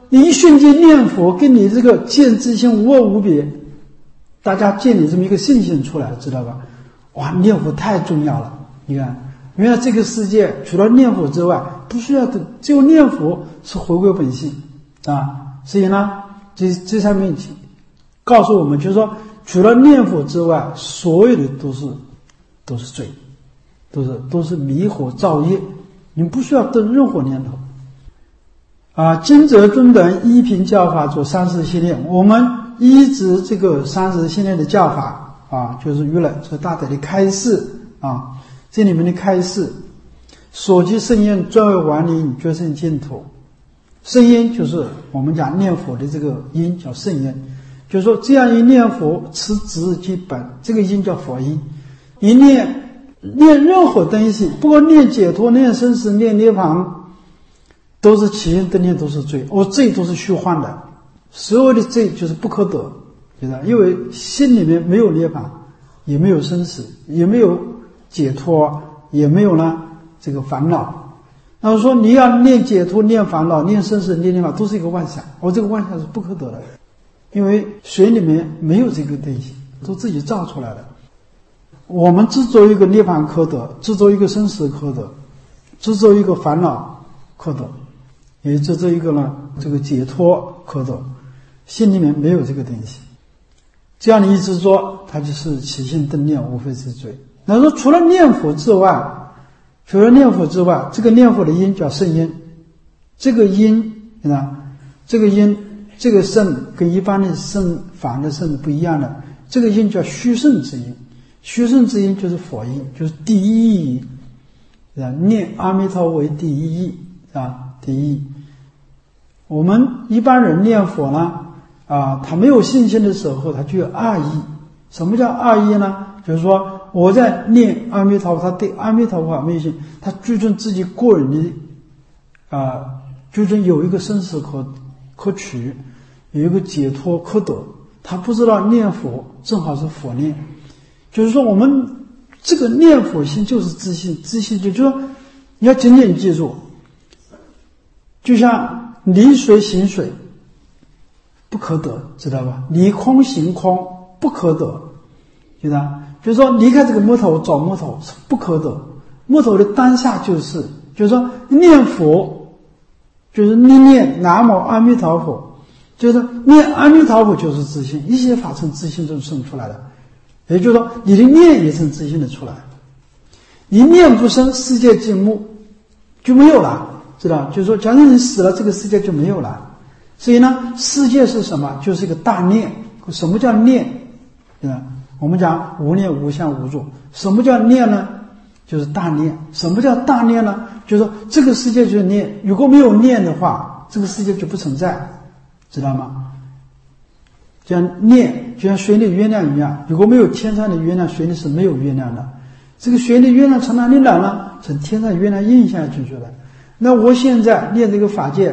[SPEAKER 1] 你一瞬间念佛，跟你这个见自性无二无别，大家建立这么一个信心出来，知道吧？哇，念佛太重要了！你看，原来这个世界除了念佛之外，不需要的，只有念佛是回归本性啊。所以呢，这这上面告诉我们，就是说，除了念佛之外，所有的都是都是罪，都是都是迷惑造业，你不需要动任何念头。啊，金泽尊等依凭教法做三十系列，我们依直这个三十系列的教法啊，就是如来这大德的开示啊，这里面的开示，所及圣言专为完灵决胜净土。圣言就是我们讲念佛的这个音叫圣言，就是说这样一念佛持直即本，这个音叫佛音。一念念任何东西，不管念解脱、念生死、念涅槃，都是起因登念，都是罪。哦，罪都是虚幻的，所有的罪就是不可得，对吧？因为心里面没有涅槃，也没有生死，也没有解脱，也没有呢这个烦恼。那么说你要念解脱、念烦恼、念生死、念涅槃，都是一个妄想。哦，这个妄想是不可得的，因为水里面没有这个东西，都自己造出来的。我们制作一个涅槃可得，制作一个生死可得，制作一个烦恼可得，也制作一个呢这个解脱可得，心里面没有这个东西。这样你一直做，它就是起心动念，无非是罪。那说除了念佛之外，除了念佛之外，这个念佛的音叫圣音，这个音啊，这个音，这个圣跟一般的圣法的圣不一样的，这个音叫虚圣之音。虚圣之音就是佛音，就是第一义，啊，念阿弥陀为第一义啊，第一义。我们一般人念佛呢，啊，他没有信心的时候，他就有二义。什么叫二义呢？就是说我在念阿弥陀佛，他对阿弥陀佛没有信，他最终自己个人的啊，最终有一个生死可可取，有一个解脱可得。他不知道念佛正好是佛念。就是说我们这个念佛心就是自信，自信就就是说你要紧紧记住，就像离水行水不可得，知道吧？离空行空不可得，知道？就是说离开这个木头找木头是不可得，木头的当下就是就是说念佛就是念念南无阿弥陀佛，就是念阿弥陀佛就是自信，一切法从自信中生出来的。也就是说你的念也从自信的出来，你念不生，世界尽没，就没有了，知道？就是说假如你死了，这个世界就没有了。所以呢，世界是什么？就是一个大念。什么叫念？对吧？我们讲无念无相无住。什么叫念呢？就是大念。什么叫大念呢？就是说这个世界就是念，如果没有念的话，这个世界就不存在，知道吗？就像念，就像水里月亮一样，如果没有天上的月亮，水里是没有月亮的。这个水里月亮从哪里来呢？从天上月亮印下进去的。那我现在念这个法界，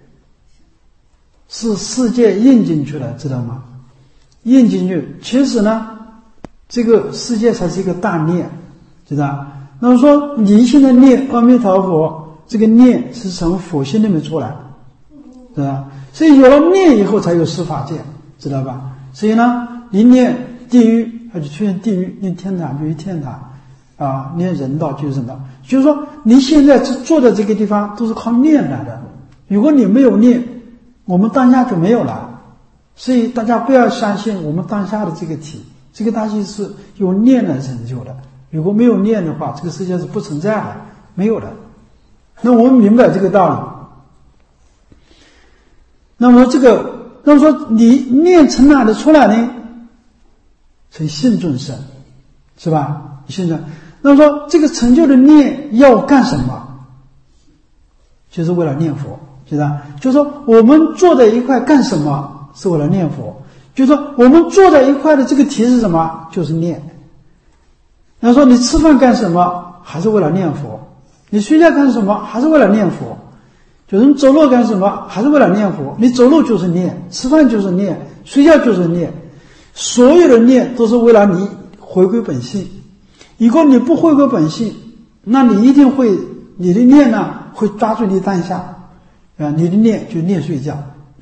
[SPEAKER 1] 是世界印进去了，知道吗？印进去，其实呢，这个世界才是一个大念，知道？那么说你现在念阿弥陀佛，这个念是从佛心里面出来，知道？所以有了念以后，才有十法界。知道吧？所以呢，你念地狱，它就出现地狱；念天堂就有天堂，啊，念人道就是人道。就是说，你现在坐在这个地方都是靠念来的。如果你没有念，我们当下就没有了。所以大家不要相信我们当下的这个体，这个东西是用念来成就的。如果没有念的话，这个世界是不存在的，没有的。那我们明白这个道理。那么这个。那么说你念从哪里出来呢？从信众生，是吧？信众。那么说这个成就的念要干什么？就是为了念佛，知道？就是说我们坐在一块干什么？是为了念佛。就是说我们坐在一块的这个题是什么？就是念。那说你吃饭干什么？还是为了念佛。你睡觉干什么？还是为了念佛。就是你走路干什么？还是为了念佛。你走路就是念，吃饭就是念，睡觉就是念，所有的念都是为了你回归本性。如果你不回归本性，那你一定会，你的念呢会抓住你当下，啊，你的念就念睡觉，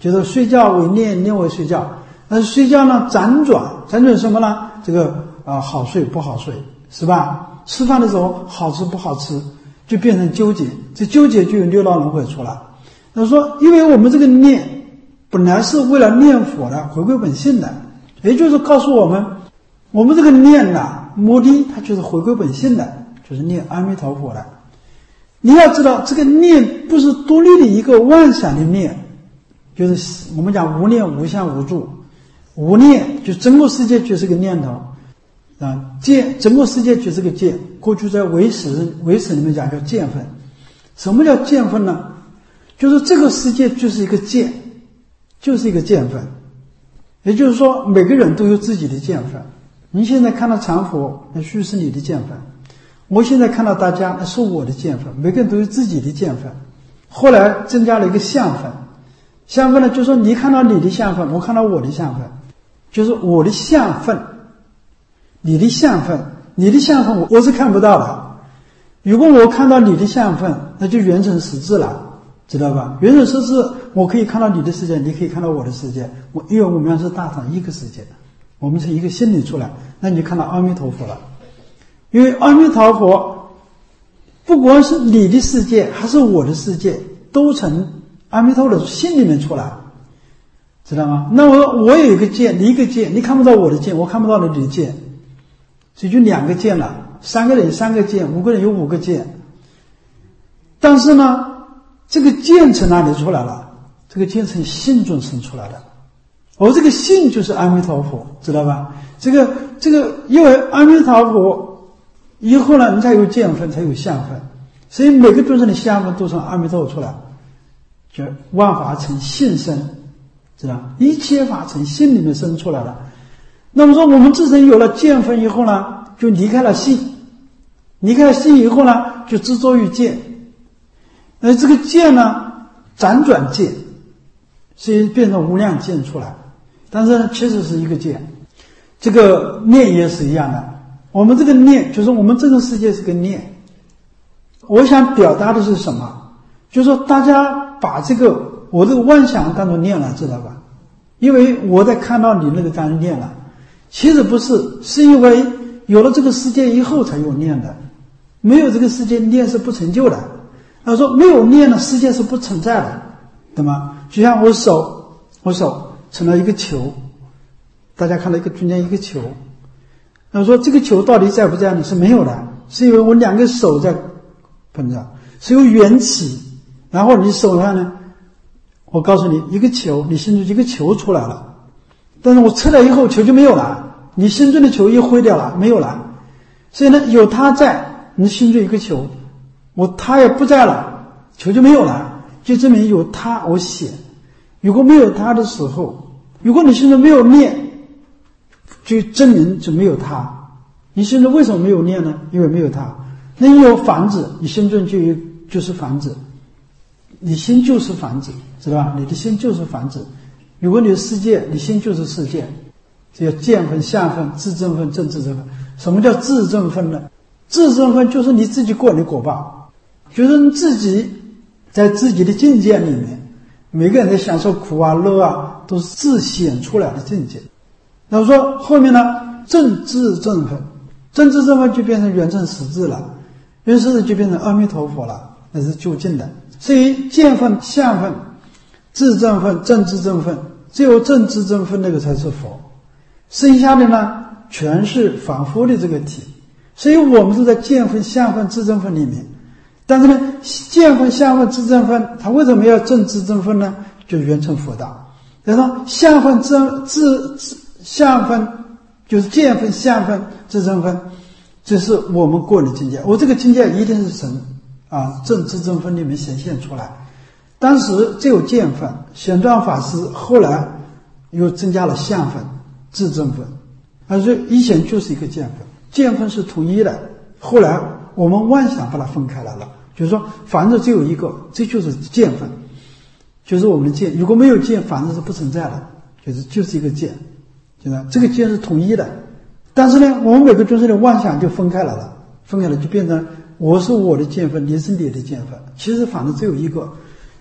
[SPEAKER 1] 就是睡觉为念，念为睡觉。但是睡觉呢，辗转，辗转什么呢？这个啊、呃，好睡不好睡，是吧？吃饭的时候好吃不好吃，就变成纠结，这纠结就有六道轮回出来。他说，因为我们这个念本来是为了念佛的，回归本性的，也就是告诉我们，我们这个念呐，目的它就是回归本性的，就是念阿弥陀佛的。你要知道，这个念不是独立的一个妄想的念，就是我们讲无念无相无住。无念就整个世界就是个念头啊，见整个世界就是个见。过去在唯识唯识里面讲叫见分。什么叫见分呢？就是这个世界就是一个见，就是一个见分。也就是说，每个人都有自己的见分。你现在看到禅佛，那须是你的见分；我现在看到大家，那是我的见分。每个人都有自己的见分。后来增加了一个相分，相分呢，就是说你看到你的相分，我看到我的相分。就是我的相分，你的相分，你的相分我我是看不到的。如果我看到你的相分，那就缘成实质了，知道吧？缘成实质，我可以看到你的世界，你可以看到我的世界。我因为我们是大同一个世界，我们是一个心理出来，那你就看到阿弥陀佛了。因为阿弥陀佛，不管是你的世界还是我的世界，都从阿弥陀的心里面出来。知道吗？那我我有一个见，你一个见，你看不到我的见，我看不到你的见，所以就两个见了。三个人有三个见，五个人有五个见。但是呢，这个见从哪里出来了？这个见从性中生出来的。而这个性就是阿弥陀佛，知道吧？这个这个，因为阿弥陀佛以后呢，你才有见分，才有相分。所以每个众生的相分都从阿弥陀佛出来，就万法从性生。知道一切法从心里面生出来了。那么说我们自身有了见分以后呢，就离开了性，离开了性以后呢，就执着于见。而这个见呢，辗转见，所以变成无量见出来。但是其实是一个见。这个念也是一样的，我们这个念就是我们这个世界是个念。我想表达的是什么？就是说大家把这个我这个妄想当作念了，知道吧？因为我在看到你那个当成念了，其实不是，是因为有了这个世界以后才有念的，没有这个世界念是不成就的。他说没有念的世界是不存在的，对吗？就像我手，我手成了一个球，大家看到一个中间一个球，他说这个球到底在不在呢？是没有的，是因为我两个手在碰着，是由缘起，然后你手上呢，我告诉你，一个球，你心中一个球出来了，但是我撤了以后，球就没有了，你心中的球一挥掉了，没有了。所以呢，有它在，你心中一个球，我它也不在了，球就没有了，就证明有它我写。如果没有它的时候，如果你心中没有念，就证明就没有它。你心中为什么没有念呢？因为没有它。那你有房子，你心中就有就是房子。你心就是房子，知道吧？你的心就是房子。如果你的世界，你心就是世界。这叫见分、相分、自证分、正自证分。什么叫自证分呢？自证分就是你自己过的果报，就是你自己在自己的境界里面，每个人在享受苦啊、乐啊，都是自显出来的境界。那么说后面呢，正自证分，正自证分就变成圆正实质了，圆实质就变成阿弥陀佛了，那是究竟的。所以见分、相分、自证分、正自证分，只有正自证分那个才是佛，剩下的呢全是反复的这个体。所以我们是在见分、相分、自证分里面。但是呢，见分、相分、自证分，它为什么要正自证分呢？就是圆成佛道。然后相分、自自相分就是见分、相分、自证分，这是我们过的境界。我这个境界一定是神啊，正自证分里面显现出来。当时只有见分，显幢法师后来又增加了相分、自证分，而且以前就是一个见分，见分是统一的。后来我们妄想把它分开来了，就是说房子只有一个，这就是见分，就是我们的见。如果没有见，房子是不存在的，就是就是一个见，现在这个见是统一的。但是呢，我们每个众生的妄想就分开来了，分开了就变成我是我的见分，你是你的见分，其实房子只有一个。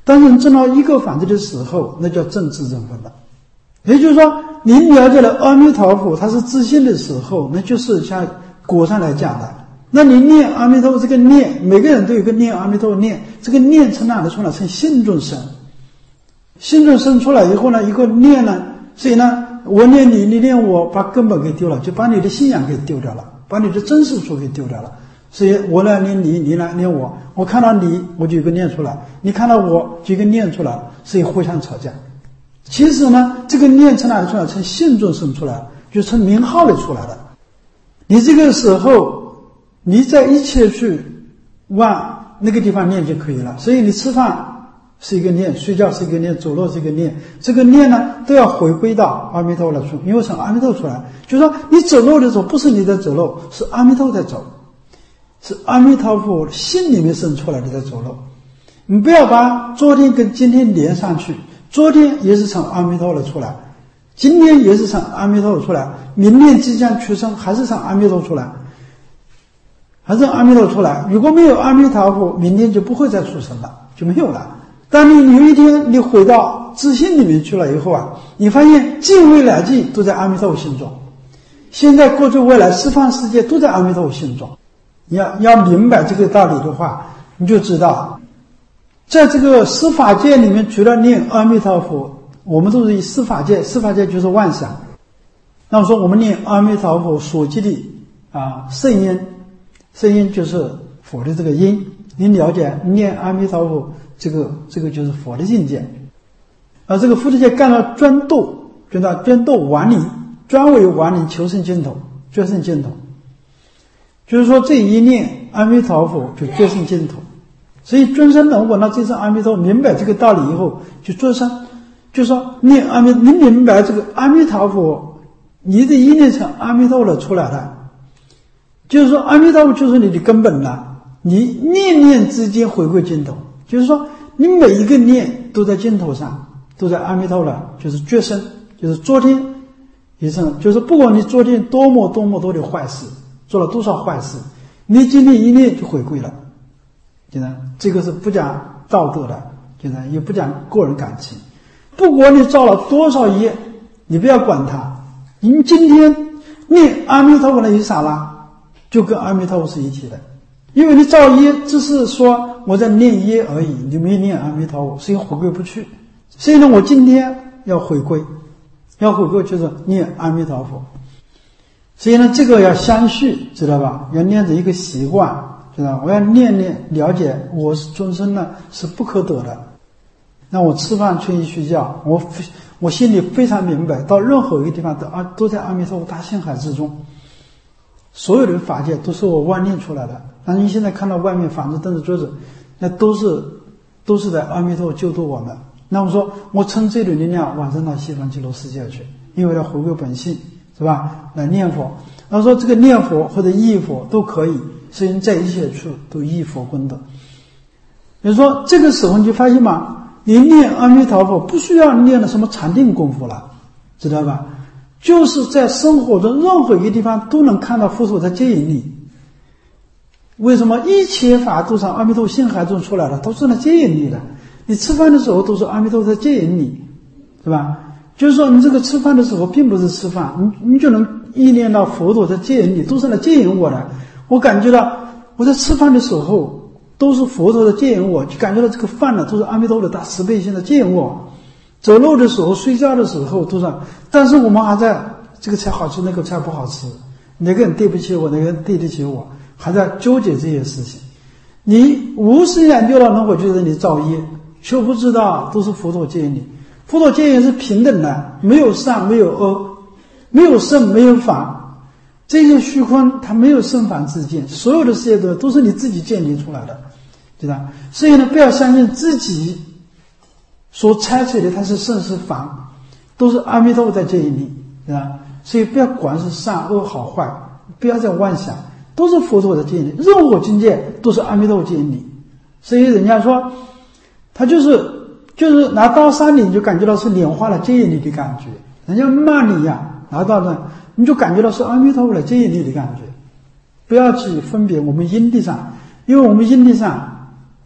[SPEAKER 1] 当人证到一个法界的时候，那叫正智正分了。也就是说，你了解了阿弥陀佛他是自信的时候，那就是像果上来讲的。那你念阿弥陀佛这个念，每个人都有个念阿弥陀佛念，这个念从哪里出来？从心中生。心中生出来以后呢，一个念呢，所以呢，我念你，你念我，把根本给丢了，就把你的信仰给丢掉了，把你的真实处给丢掉了。所以我来念你，你来念我，我看到你，我就有个念出来，你看到我，就有个念出来，所以互相吵架。其实呢，这个念从哪里出来？从心中生出来，就从名号里出来的。你这个时候，你在一切去往那个地方念就可以了。所以你吃饭是一个念，睡觉是一个念，走路是一个念，这个念呢都要回归到阿弥陀来处，因为从阿弥陀出来，就是说你走路的时候不是你在走路，是阿弥陀在走，是阿弥陀佛心里面生出来的在走路。你不要把昨天跟今天连上去，昨天也是从阿弥陀来出来，今天也是从阿弥陀出来，明天即将出生还是从阿弥陀出来，还是阿弥陀出来。如果没有阿弥陀佛，明天就不会再出生了，就没有了。当你有一天你回到自信里面去了以后啊，你发现近未来际都在阿弥陀佛心中，现在过去未来十方世界都在阿弥陀佛心中。你要要明白这个道理的话，你就知道在这个十法界里面，除了念阿弥陀佛，我们都是以十法界，十法界就是万想。那我说我们念阿弥陀佛所记的啊圣音，圣音就是佛的这个音，你了解念阿弥陀佛，这个这个就是佛的境界。而这个佛的界干了专度，就叫专度完理，专为完理求生净土，决胜净土。就是说这一念阿弥陀佛就决胜净土。所以尊生能闻到这声阿弥陀佛，明白这个道理以后就尊生，就说念阿弥，你明白这个阿弥陀佛，你的一念从阿弥陀佛出来的，就是说阿弥陀佛就是你的根本了，你念念之间回归净土，就是说你每一个念都在净土上，都在阿弥陀了，就是决生，就是昨天一生，就是不管你昨天多么多么多的坏事，做了多少坏事，你今天一念就回归了。现在这个是不讲道德的，现在也不讲个人感情。不管你造了多少业，你不要管它。你今天念阿弥陀佛的一刹那，就跟阿弥陀佛是一体的。因为你造业只是说我在念业而已，你没念阿弥陀佛，所以回归不去。所以呢，我今天要回归，要回归就是念阿弥陀佛。所以呢，这个要相续，知道吧？要念着一个习惯。知道，我要念念了解，我是终身呢是不可得的。那我吃饭、睡衣、睡觉，我我心里非常明白，到任何一个地方都啊都在阿弥陀佛大心海之中，所有的法界都是我妄念出来的。但是你现在看到外面房子、凳子、桌子，那都是都是在阿弥陀佛救度我们。那我说，我趁这种力量往生到西方极乐世界去，因为要回归本性，是吧？来念佛。那说这个念佛或者忆佛都可以。所以在一切处都依佛功德。比如说这个时候你就发现嘛，你念阿弥陀佛不需要念的什么禅定功夫了，知道吧？就是在生活中任何一个地方都能看到佛陀在接引你。为什么一切法都从阿弥陀心海中出来的，都是来接引你的？你吃饭的时候都是阿弥陀在接引你，是吧？就是说你这个吃饭的时候并不是吃饭，你你就能意念到佛陀在接引你，都是来接引我的。我感觉到我在吃饭的时候都是佛陀的接引我，就感觉到这个饭呢都是阿弥陀的大慈悲心的接引我。走路的时候、睡觉的时候都是，但是我们还在这个菜好吃，那个菜不好吃，哪个人对不起我，哪个人对得起我，还在纠结这些事情。你无时研究了，那我觉得你造业，却不知道都是佛陀接引你。佛陀接引是平等的，没有善，没有恶，没有胜，没有反。这些虚空它没有胜反之见，所有的世界都都是你自己建立出来的，对吧？所以呢，不要相信自己所猜测的它是胜是反，都是阿弥陀佛在接引你，对吧？所以不要管是善恶好坏，不要再妄想，都是佛陀在接引你，任何境界都是阿弥陀佛接引你。所以人家说他就是就是拿刀杀你，你就感觉到是莲花来接引你的感觉，人家骂你呀，拿刀呢你就感觉到是阿弥陀佛来接引你的感觉。不要去分别我们因地上，因为我们因地上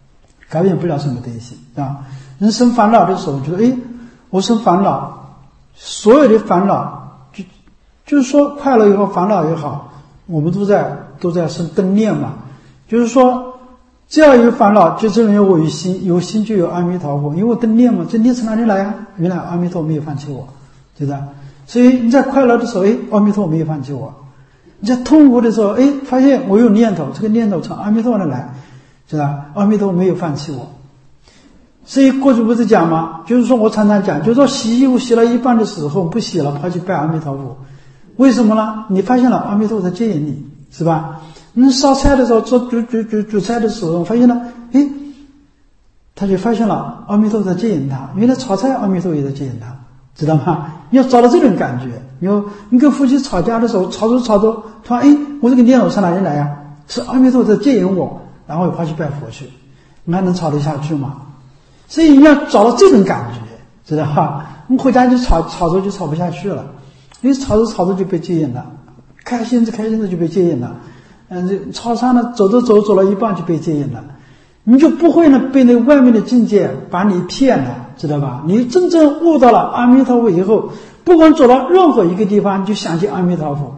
[SPEAKER 1] 改变不了什么东西啊。人生烦恼的时候，觉得哎，我生烦恼，所有的烦恼就就是说快乐也好，烦恼也好，我们都在都在生灯念嘛。就是说，只要有烦恼，就证明我有心，有心就有阿弥陀佛。因为我灯念嘛，这念从哪里来呀？原来阿弥陀没有放弃我，对吧？所以你在快乐的时候，哎，阿弥陀没有放弃我；你在痛苦的时候，哎，发现我有念头，这个念头从阿弥陀那来，是吧？阿弥陀没有放弃我。所以过去不是讲吗？就是说我常常讲，就是说洗衣服洗了一半的时候不洗了，跑去拜阿弥陀佛，为什么呢？你发现了阿弥陀佛在接引你，是吧？你烧菜的时候，做煮煮煮煮菜的时候，发现了，诶，他就发现了阿弥陀佛在接引他。原来炒菜阿弥陀佛也在接引他，知道吗？你要找到这种感觉。你要你跟夫妻吵架的时候，吵着吵着，突然，诶，我这个念头从哪里来呀？是阿弥陀佛在接引我，然后跑去拜佛去，你还能吵得下去吗？所以你要找到这种感觉，知道吧？你回家就吵吵着就吵不下去了，你吵着吵着就被接引了，开心着开心着就被接引了。嗯，这超商呢，走着走走了一半就被接引了，你就不会呢被那外面的境界把你骗了，知道吧？你真正悟到了阿弥陀佛以后，不管走到任何一个地方，你就想起阿弥陀佛，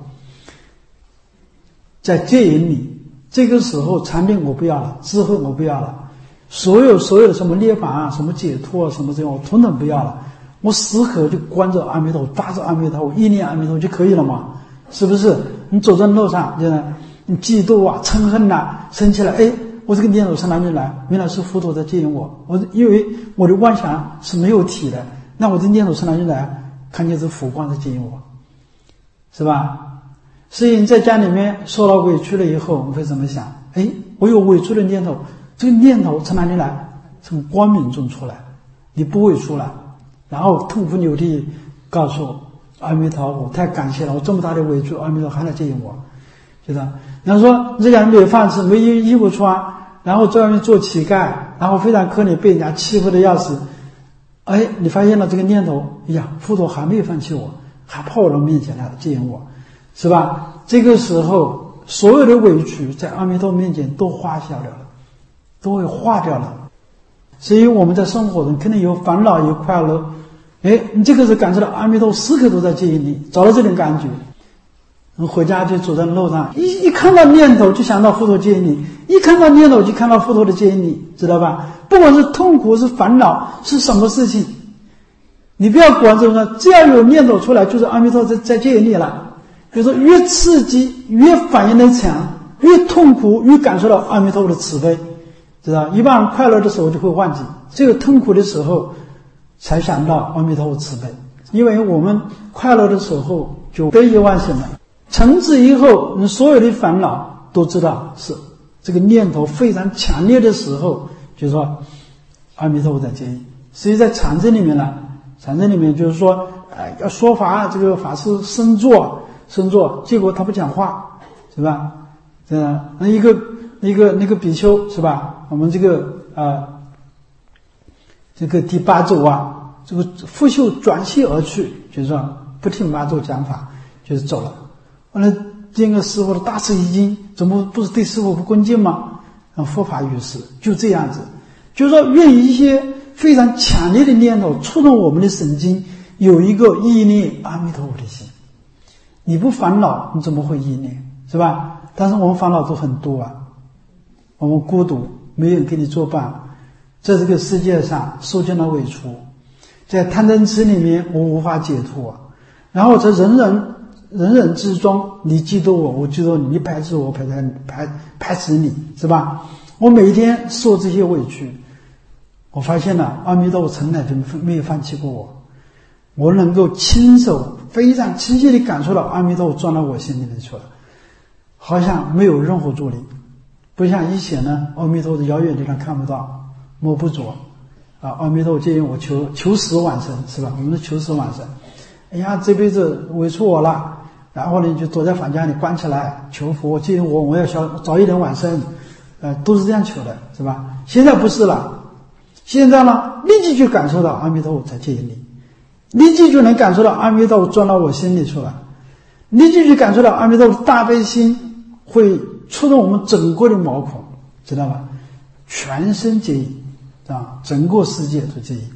[SPEAKER 1] 在接引你。这个时候禅定我不要了，智慧我不要了，所有所有的什么涅槃啊，什么解脱啊，什么这种我统统不要了，我时刻就关着阿弥陀佛，抓着阿弥陀佛，意念阿弥陀佛就可以了嘛？是不是？你走在路上，就是你嫉妒啊、嗔恨啊生起来，哎，我这个念头从哪里来？原来是佛陀在接引我。我因为我的妄想是没有体的，那我这念头从哪里来？看见是佛光在接引我，是吧？所以你在家里面受了委屈了以后，你会怎么想？哎，我有委屈的念头，这个念头从哪里来？从光明中出来，你不会出来，然后痛哭流涕告诉阿弥陀佛，太感谢了，我这么大的委屈，阿弥陀佛还来接引我，觉得。然后说这个人没有饭吃，没衣服穿，然后在外面做乞丐，然后非常可怜，被人家欺负的要死。哎，你发现了这个念头，哎呀，佛陀还没有放弃我，还跑我的面前来接引我，是吧？这个时候所有的委屈在阿弥陀面前都化消掉了，都会化掉了。所以我们在生活中肯定有烦恼有快乐，哎，你这个时候感受到阿弥陀时刻都在接引你，找到这种感觉。回家就走在路上，一一看到念头就想到佛陀接引你，一看到念头就看到佛陀的接引你，知道吧？不管是痛苦是烦恼是什么事情，你不要管这种，只要有念头出来，就是阿弥陀在在接引你了。比如说越刺激越反应的强，越痛苦越感受到阿弥陀佛的慈悲，知道？一般人快乐的时候就会忘记，只有痛苦的时候才想到阿弥陀佛慈悲，因为我们快乐的时候就得意忘形了。从此以后，你所有的烦恼都知道是这个念头非常强烈的时候，就是说阿弥陀佛在接引。所以在禅宗里面呢，禅宗里面就是说，呃，要说法，这个法师深坐，深坐，结果他不讲话，是吧？呃，那一个一个那个比丘是吧？我们这个呃，这个第八咒啊，这个拂袖转膝而去，就是说不听八咒讲法，就是走了。后来见个师傅的大吃一惊，怎么不是对师傅不恭敬吗？啊，佛法于是就这样子，就是说愿意一些非常强烈的念头触动我们的神经，有一个意念阿弥陀佛的心。你不烦恼，你怎么会意念，是吧？但是我们烦恼都很多啊，我们孤独，没有人给你作伴，在这个世界上受尽了委屈，在贪嗔痴里面我无法解脱，然后在人人人人之中，你嫉妒我，我嫉妒你，你排斥我，排排排斥你，是吧？我每一天受这些委屈，我发现了阿弥陀佛从来就没有放弃过我，我能够亲手非常亲切地感受到阿弥陀佛钻到我心里面去了，好像没有任何助力，不像以前呢，阿弥陀佛遥远地方看不到，摸不着啊，阿弥陀佛接引我求求死往生，是吧？我们的求死往生。哎呀，这辈子委屈我了，然后呢就躲在房间里关起来求佛接引我，我要小早一点往生，呃，都是这样求的，是吧？现在不是了，现在呢立即就感受到阿弥陀佛在接引你，立即就能感受到阿弥陀佛钻到我心里去了，立即就感受到阿弥陀佛大悲心会触动我们整个的毛孔，知道吧？全身接引。 啊，整个世界都介意。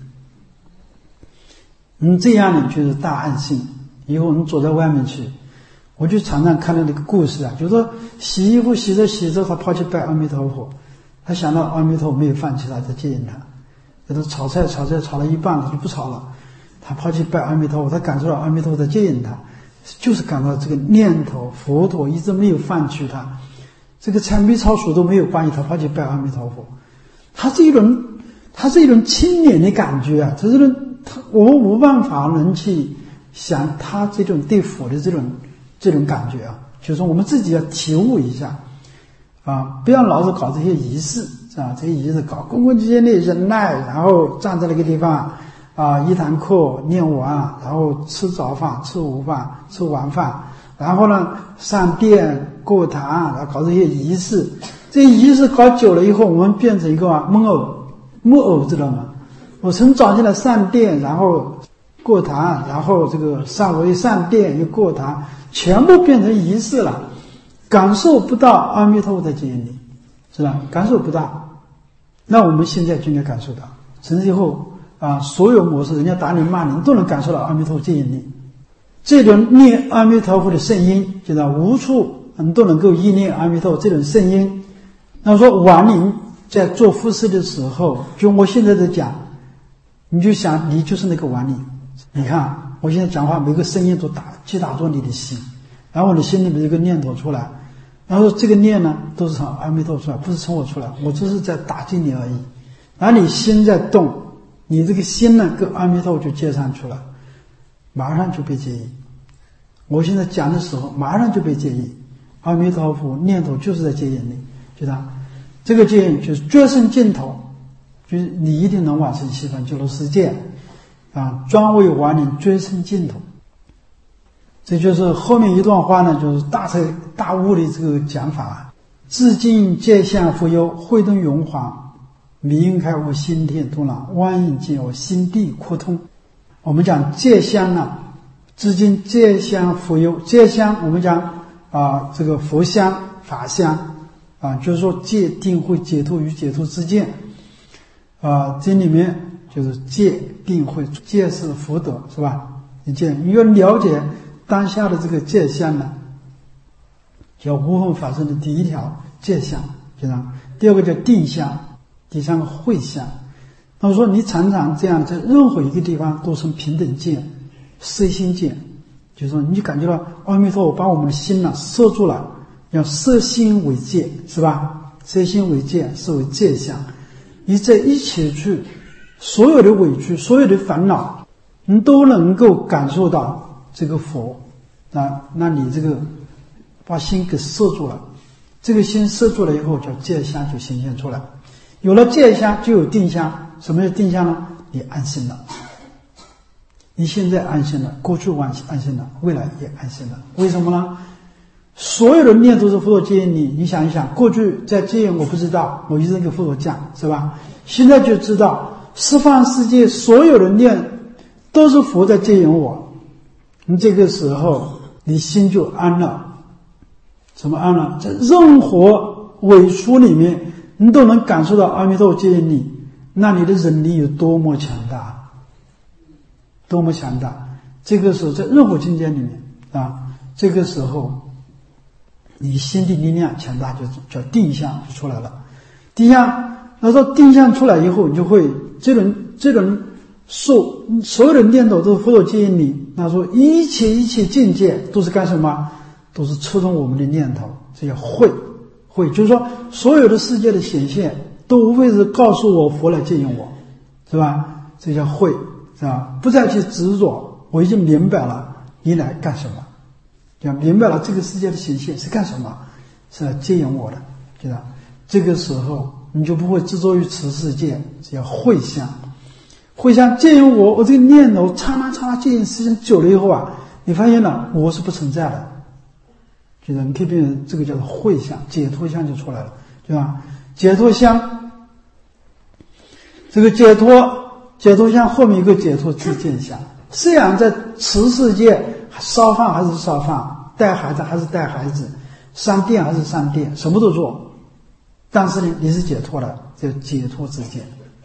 [SPEAKER 1] 嗯，这样呢就是大暗性。以后你走在外面去，我就常常看到那个故事啊，就是说洗衣服洗着洗着，他跑去拜阿弥陀佛，他想到阿弥陀佛没有放弃他，在接引他。就是炒菜炒菜炒了一半，他就不炒了，他跑去拜阿弥陀佛，他感受到阿弥陀佛在接引他，就是感到这个念头佛陀一直没有放弃他，这个菜没炒熟都没有关系，他跑去拜阿弥陀佛。他是一种他是一种清廉的感觉啊，这种他我们无办法能去想他这种对佛的这种这种感觉啊，就是说我们自己要体悟一下啊，不要老是搞这些仪式啊，这些仪式搞恭恭敬敬的忍耐，然后站在那个地方啊，一堂课念完，然后吃早饭吃午饭吃晚饭，然后呢上殿过堂，然后搞这些仪式。这些仪式搞久了以后，我们变成一个木偶木偶，知道吗？我从早上来上殿，然后过堂，然后这个上午一上殿又过堂，全部变成仪式了，感受不到阿弥陀佛在接引你，是吧？感受不到。那我们现在就应该感受到，从此以后啊，所有模式，人家打你骂你，都能感受到阿弥陀佛接引你。这种念阿弥陀佛的圣音，就在无处你都能够意念阿弥陀佛这种圣音。那说亡灵在做复事的时候，就我现在在讲，你就想你就是那个亡灵。你看我现在讲话每个声音都打击打着你的心，然后你心里面有一个念头出来，然后这个念呢都是从阿弥陀佛出来，不是从我出来，我只是在打击你而已。然后你心在动，你这个心呢跟阿弥陀佛就接上去了，马上就被接引。我现在讲的时候马上就被接引，阿弥陀佛念头就是在接引你，觉得这个接引就是决胜尽头，就是你一定能往生西方极乐世界啊，专为亡灵决胜尽头。这就是后面一段话呢，就是大彻大悟的这个讲法。至今界相复有，慧灯永晃，明开我心田通朗，万应见我心地扩通。我们讲界相呢，至今界相复有，界相我们讲啊，这个佛相法相啊，就是说界定会解脱与解脱之间啊，这里面就是界定会，界是福德，是吧？你界你要了解当下的这个界相呢，叫无分法身的第一条界相，就这样。第二个叫定相，第三个慧相。那么说你常常这样在任何一个地方都是平等界、色心界，就是说你就感觉到阿弥陀佛把我们的心呢摄住了，要色心为界，是吧？色心为界是为界相，你在一起去，所有的委屈、所有的烦恼，你都能够感受到这个佛啊，那你这个把心给摄住了，这个心摄住了以后，叫界相就显现出来。有了界相，就有定相。什么是定相呢？你安心了，你现在安心了，过去安心了，未来也安心了。为什么呢？所有的念都是佛陀接引你。你想一想，过去在接引我不知道，我一直给佛陀讲，是吧？现在就知道，十方世界所有的念都是佛在接引我。你这个时候，你心就安了。什么安了？在任何委屈里面，你都能感受到阿弥陀佛接引你，那你的忍力有多么强大，多么强大！这个时候，在任何境界里面啊，这个时候你心的力量强大，就叫定相就出来了。定相，那说定相出来以后，你就会这种这种受所有的念头都是佛陀接引你。那说一切一切境界都是干什么？都是触动我们的念头，这叫慧。慧就是说，所有的世界的显现都无非是告诉我佛来接引我，是吧？这叫慧，是吧？不再去执着，我已经明白了你来干什么，就明白了这个世界的显现是干什么，是来接引我的，对吧？这个时候你就不会执着于此世界，这叫慧相。慧相接引我，我这个念头刹那刹那接引时间久了以后啊，你发现了我是不存在的。就是你可以变成这个叫做慧相，解脱相就出来了，对吧？解脱相，这个解脱解脱相后面一个解脱自见相。虽然在此世界烧饭还是烧饭，带孩子还是带孩子，上殿还是上殿，什么都做，但是呢，你是解脱了，叫解脱自见。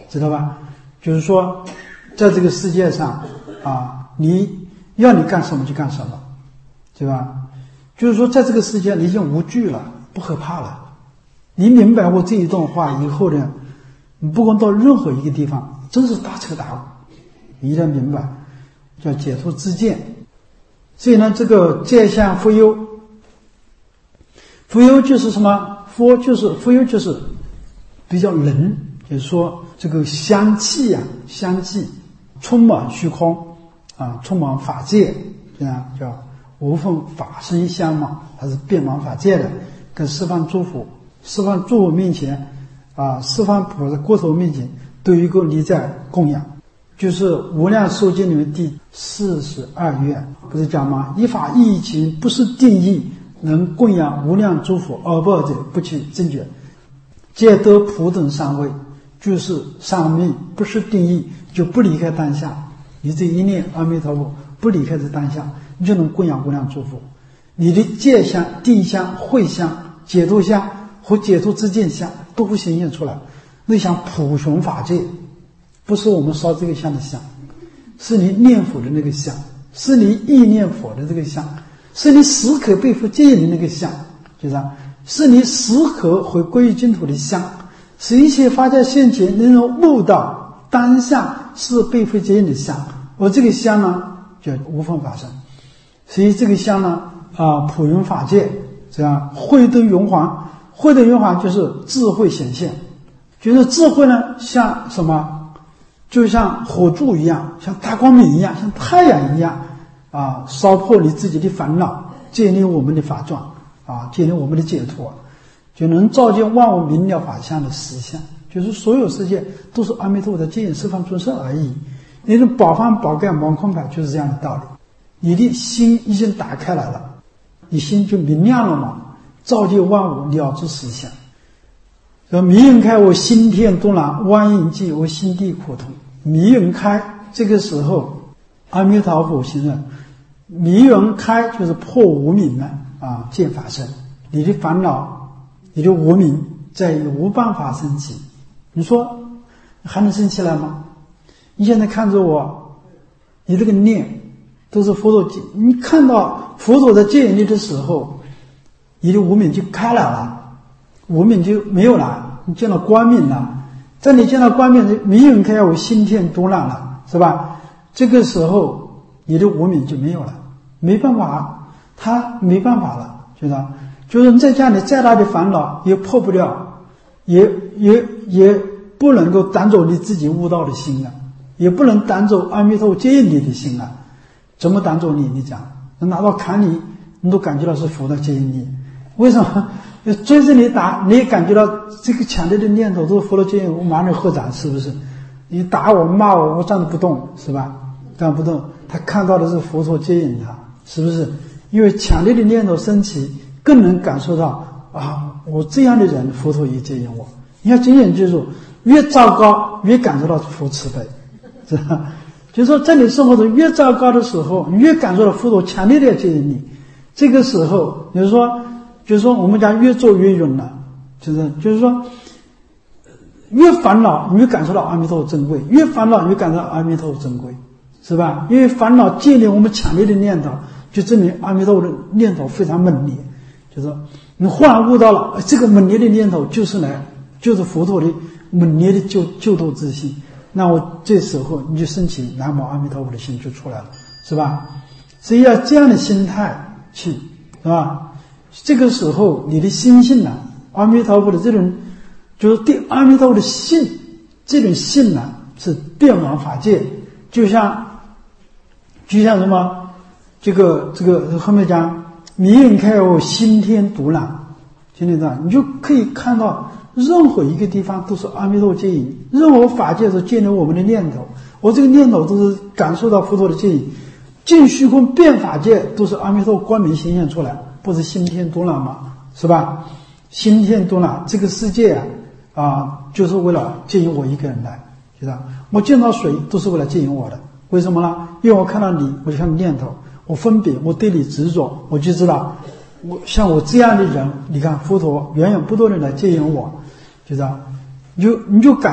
[SPEAKER 1] 知道吧？就是说，在这个世界上啊，你要你干什么就干什么，对吧？就是说，在这个世界你已经无惧了，不害怕了。你明白过这一段话以后呢，你不管到任何一个地方，真是大彻大悟。你一旦明白，叫解脱知见。所以呢，这个见相复忧，复忧就是什么？复就是复忧就是比较冷，就是说这个香气啊，香气充满虚空啊，充满法界，这样叫无分法身香嘛，它是遍满法界的，跟十方诸佛、十方诸佛面前啊，十方菩萨国土面前都有一个你在供养。就是无量寿经里面第四十二愿不是讲吗？一法一情不是定义，能供养无量诸佛而报者不取正觉，皆得普等上位。就是上面不是定义，就不离开当下。你这一念阿弥陀佛不离开这当下，你就能供养无量诸佛。你的戒相、定相、慧相、解脱相和解脱之见相都会显现出来。那想普雄法界，不是我们烧这个香的香，是你念佛的那个香，是你意念佛的这个香，是你时刻背负戒的那个香，就这样，是你时刻回归于净土的香，是一切法界现前能够悟到当下是背负戒的香。而这个香呢，叫无分法身。所以这个香呢，啊，普云法界，这样慧灯圆环，慧灯圆环就是智慧显现，就是智慧呢，像什么？就像火柱一样，像大光明一样，像太阳一样啊，烧破你自己的烦恼，建立我们的法状啊，建立我们的解脱，就能照见万物明了法相的实相。就是所有世界都是阿弥陀佛的接引十方众生而已。那种宝方宝盖芒空牌就是这样的道理。你的心已经打开来了，你心就明亮了嘛，照见万物了知实相。说迷云开，我心天东南；万应寂，我心地苦痛。迷云开，这个时候阿弥陀佛行人，迷云开就是破无明了啊，见法身。你的烦恼，你的无明在于无办法升起。你说还能升起来吗？你现在看着我，你这个念都是佛陀，你看到佛陀在接引你的时候，你的无明就开来了。无明就没有了，你见到光明了。在你见到光明，迷云开，我心天东亮了，是吧？这个时候你的无明就没有了，没办法，他没办法了，觉得就是你在家里再大的烦恼也破不掉，也也也不能够挡走你自己悟道的心啊，也不能挡走阿弥陀佛接引你的心啊。怎么挡走你？你讲，拿到砍你，你都感觉到是佛的接引你，为什么？追着你打，你也感觉到这个强烈的念头都是佛陀接引，我马上合掌，是不是？你打我骂我，我站着不动，是吧？站不动，他看到的是佛陀接引他，是不是？因为强烈的念头升起，更能感受到啊，我这样的人，佛陀也接引我。你要紧紧记住，越糟糕越感受到佛慈悲，是吧？就是说，在你生活中越糟糕的时候，你越感受到佛陀强烈的接引你。这个时候，就是说。就是说，我们讲越做越远了，就是就是说，越烦恼你越感受到阿弥陀佛珍贵，越烦恼你越感受到阿弥陀佛珍贵，是吧？因为烦恼建立我们强烈的念头，就证明阿弥陀佛的念头非常猛烈。就是说，你忽然悟到了这个猛烈的念头就是来，就是佛陀的猛烈的救救度之心，那我这时候你就升起南无阿弥陀佛的心就出来了，是吧？所以要这样的心态去，是吧？这个时候你的心性呢、啊，阿弥陀佛的这种就是对阿弥陀佛的信，这种信呢、啊、是遍满法界，就像就像什么这个这个后面讲迷云开我心天独朗，听得到？你就可以看到任何一个地方都是阿弥陀佛接引，任何法界是建立我们的念头，我这个念头都是感受到佛陀的接引，尽虚空遍法界都是阿弥陀佛光明显现出来。不是心天独朗吗？是吧？心天独朗，这个世界啊，啊，就是为了接引我一个人来，知道？我见到水都是为了接引我的，为什么呢？因为我看到你，我就看到念头，我分别，我对你执着，我就知道，我像我这样的人，你看佛陀源源不断的来接引我，知道？你就你就感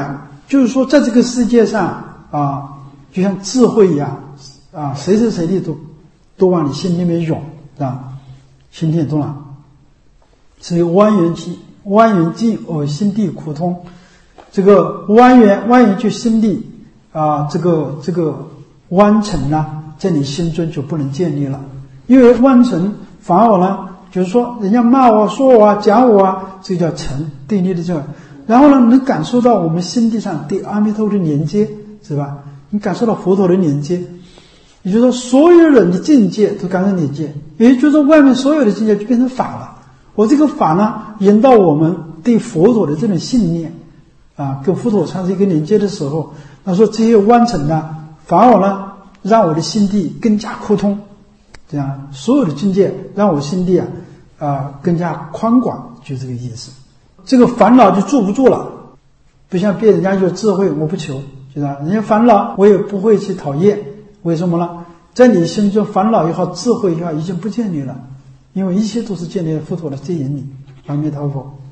[SPEAKER 1] 就是说在这个世界上啊，就像智慧一样啊，随时随地都都往你心里面涌啊，心田动了。所以蜿蜒其蜿蜒尽而心地苦通，这个蜿蜒蜿蜒就心地啊，这个这个弯成呢，在你心中就不能建立了，因为弯成反而呢，就是说人家骂我、说我啊、讲我啊，这叫成对立的这个。然后呢，能感受到我们心地上对阿弥陀佛的连接，是吧？你感受到佛陀的连接，也就是说，所有人的境界都感受连接，也就是说，外面所有的境界就变成法了。我这个法呢，引导我们对佛陀的这种信念啊，跟佛陀产生一个连接的时候，那说这些弯成呢，反而呢，让我的心地更加扩通，这样所有的境界让我心地啊啊、呃、更加宽广，就这个意思。这个烦恼就住不住了，不像别人家有智慧，我不求，就是人家烦恼我也不会去讨厌，为什么呢？在你心中烦恼也好，智慧也好，已经不建立了，因为一切都是建立在佛陀的遮引里。阿弥陀佛。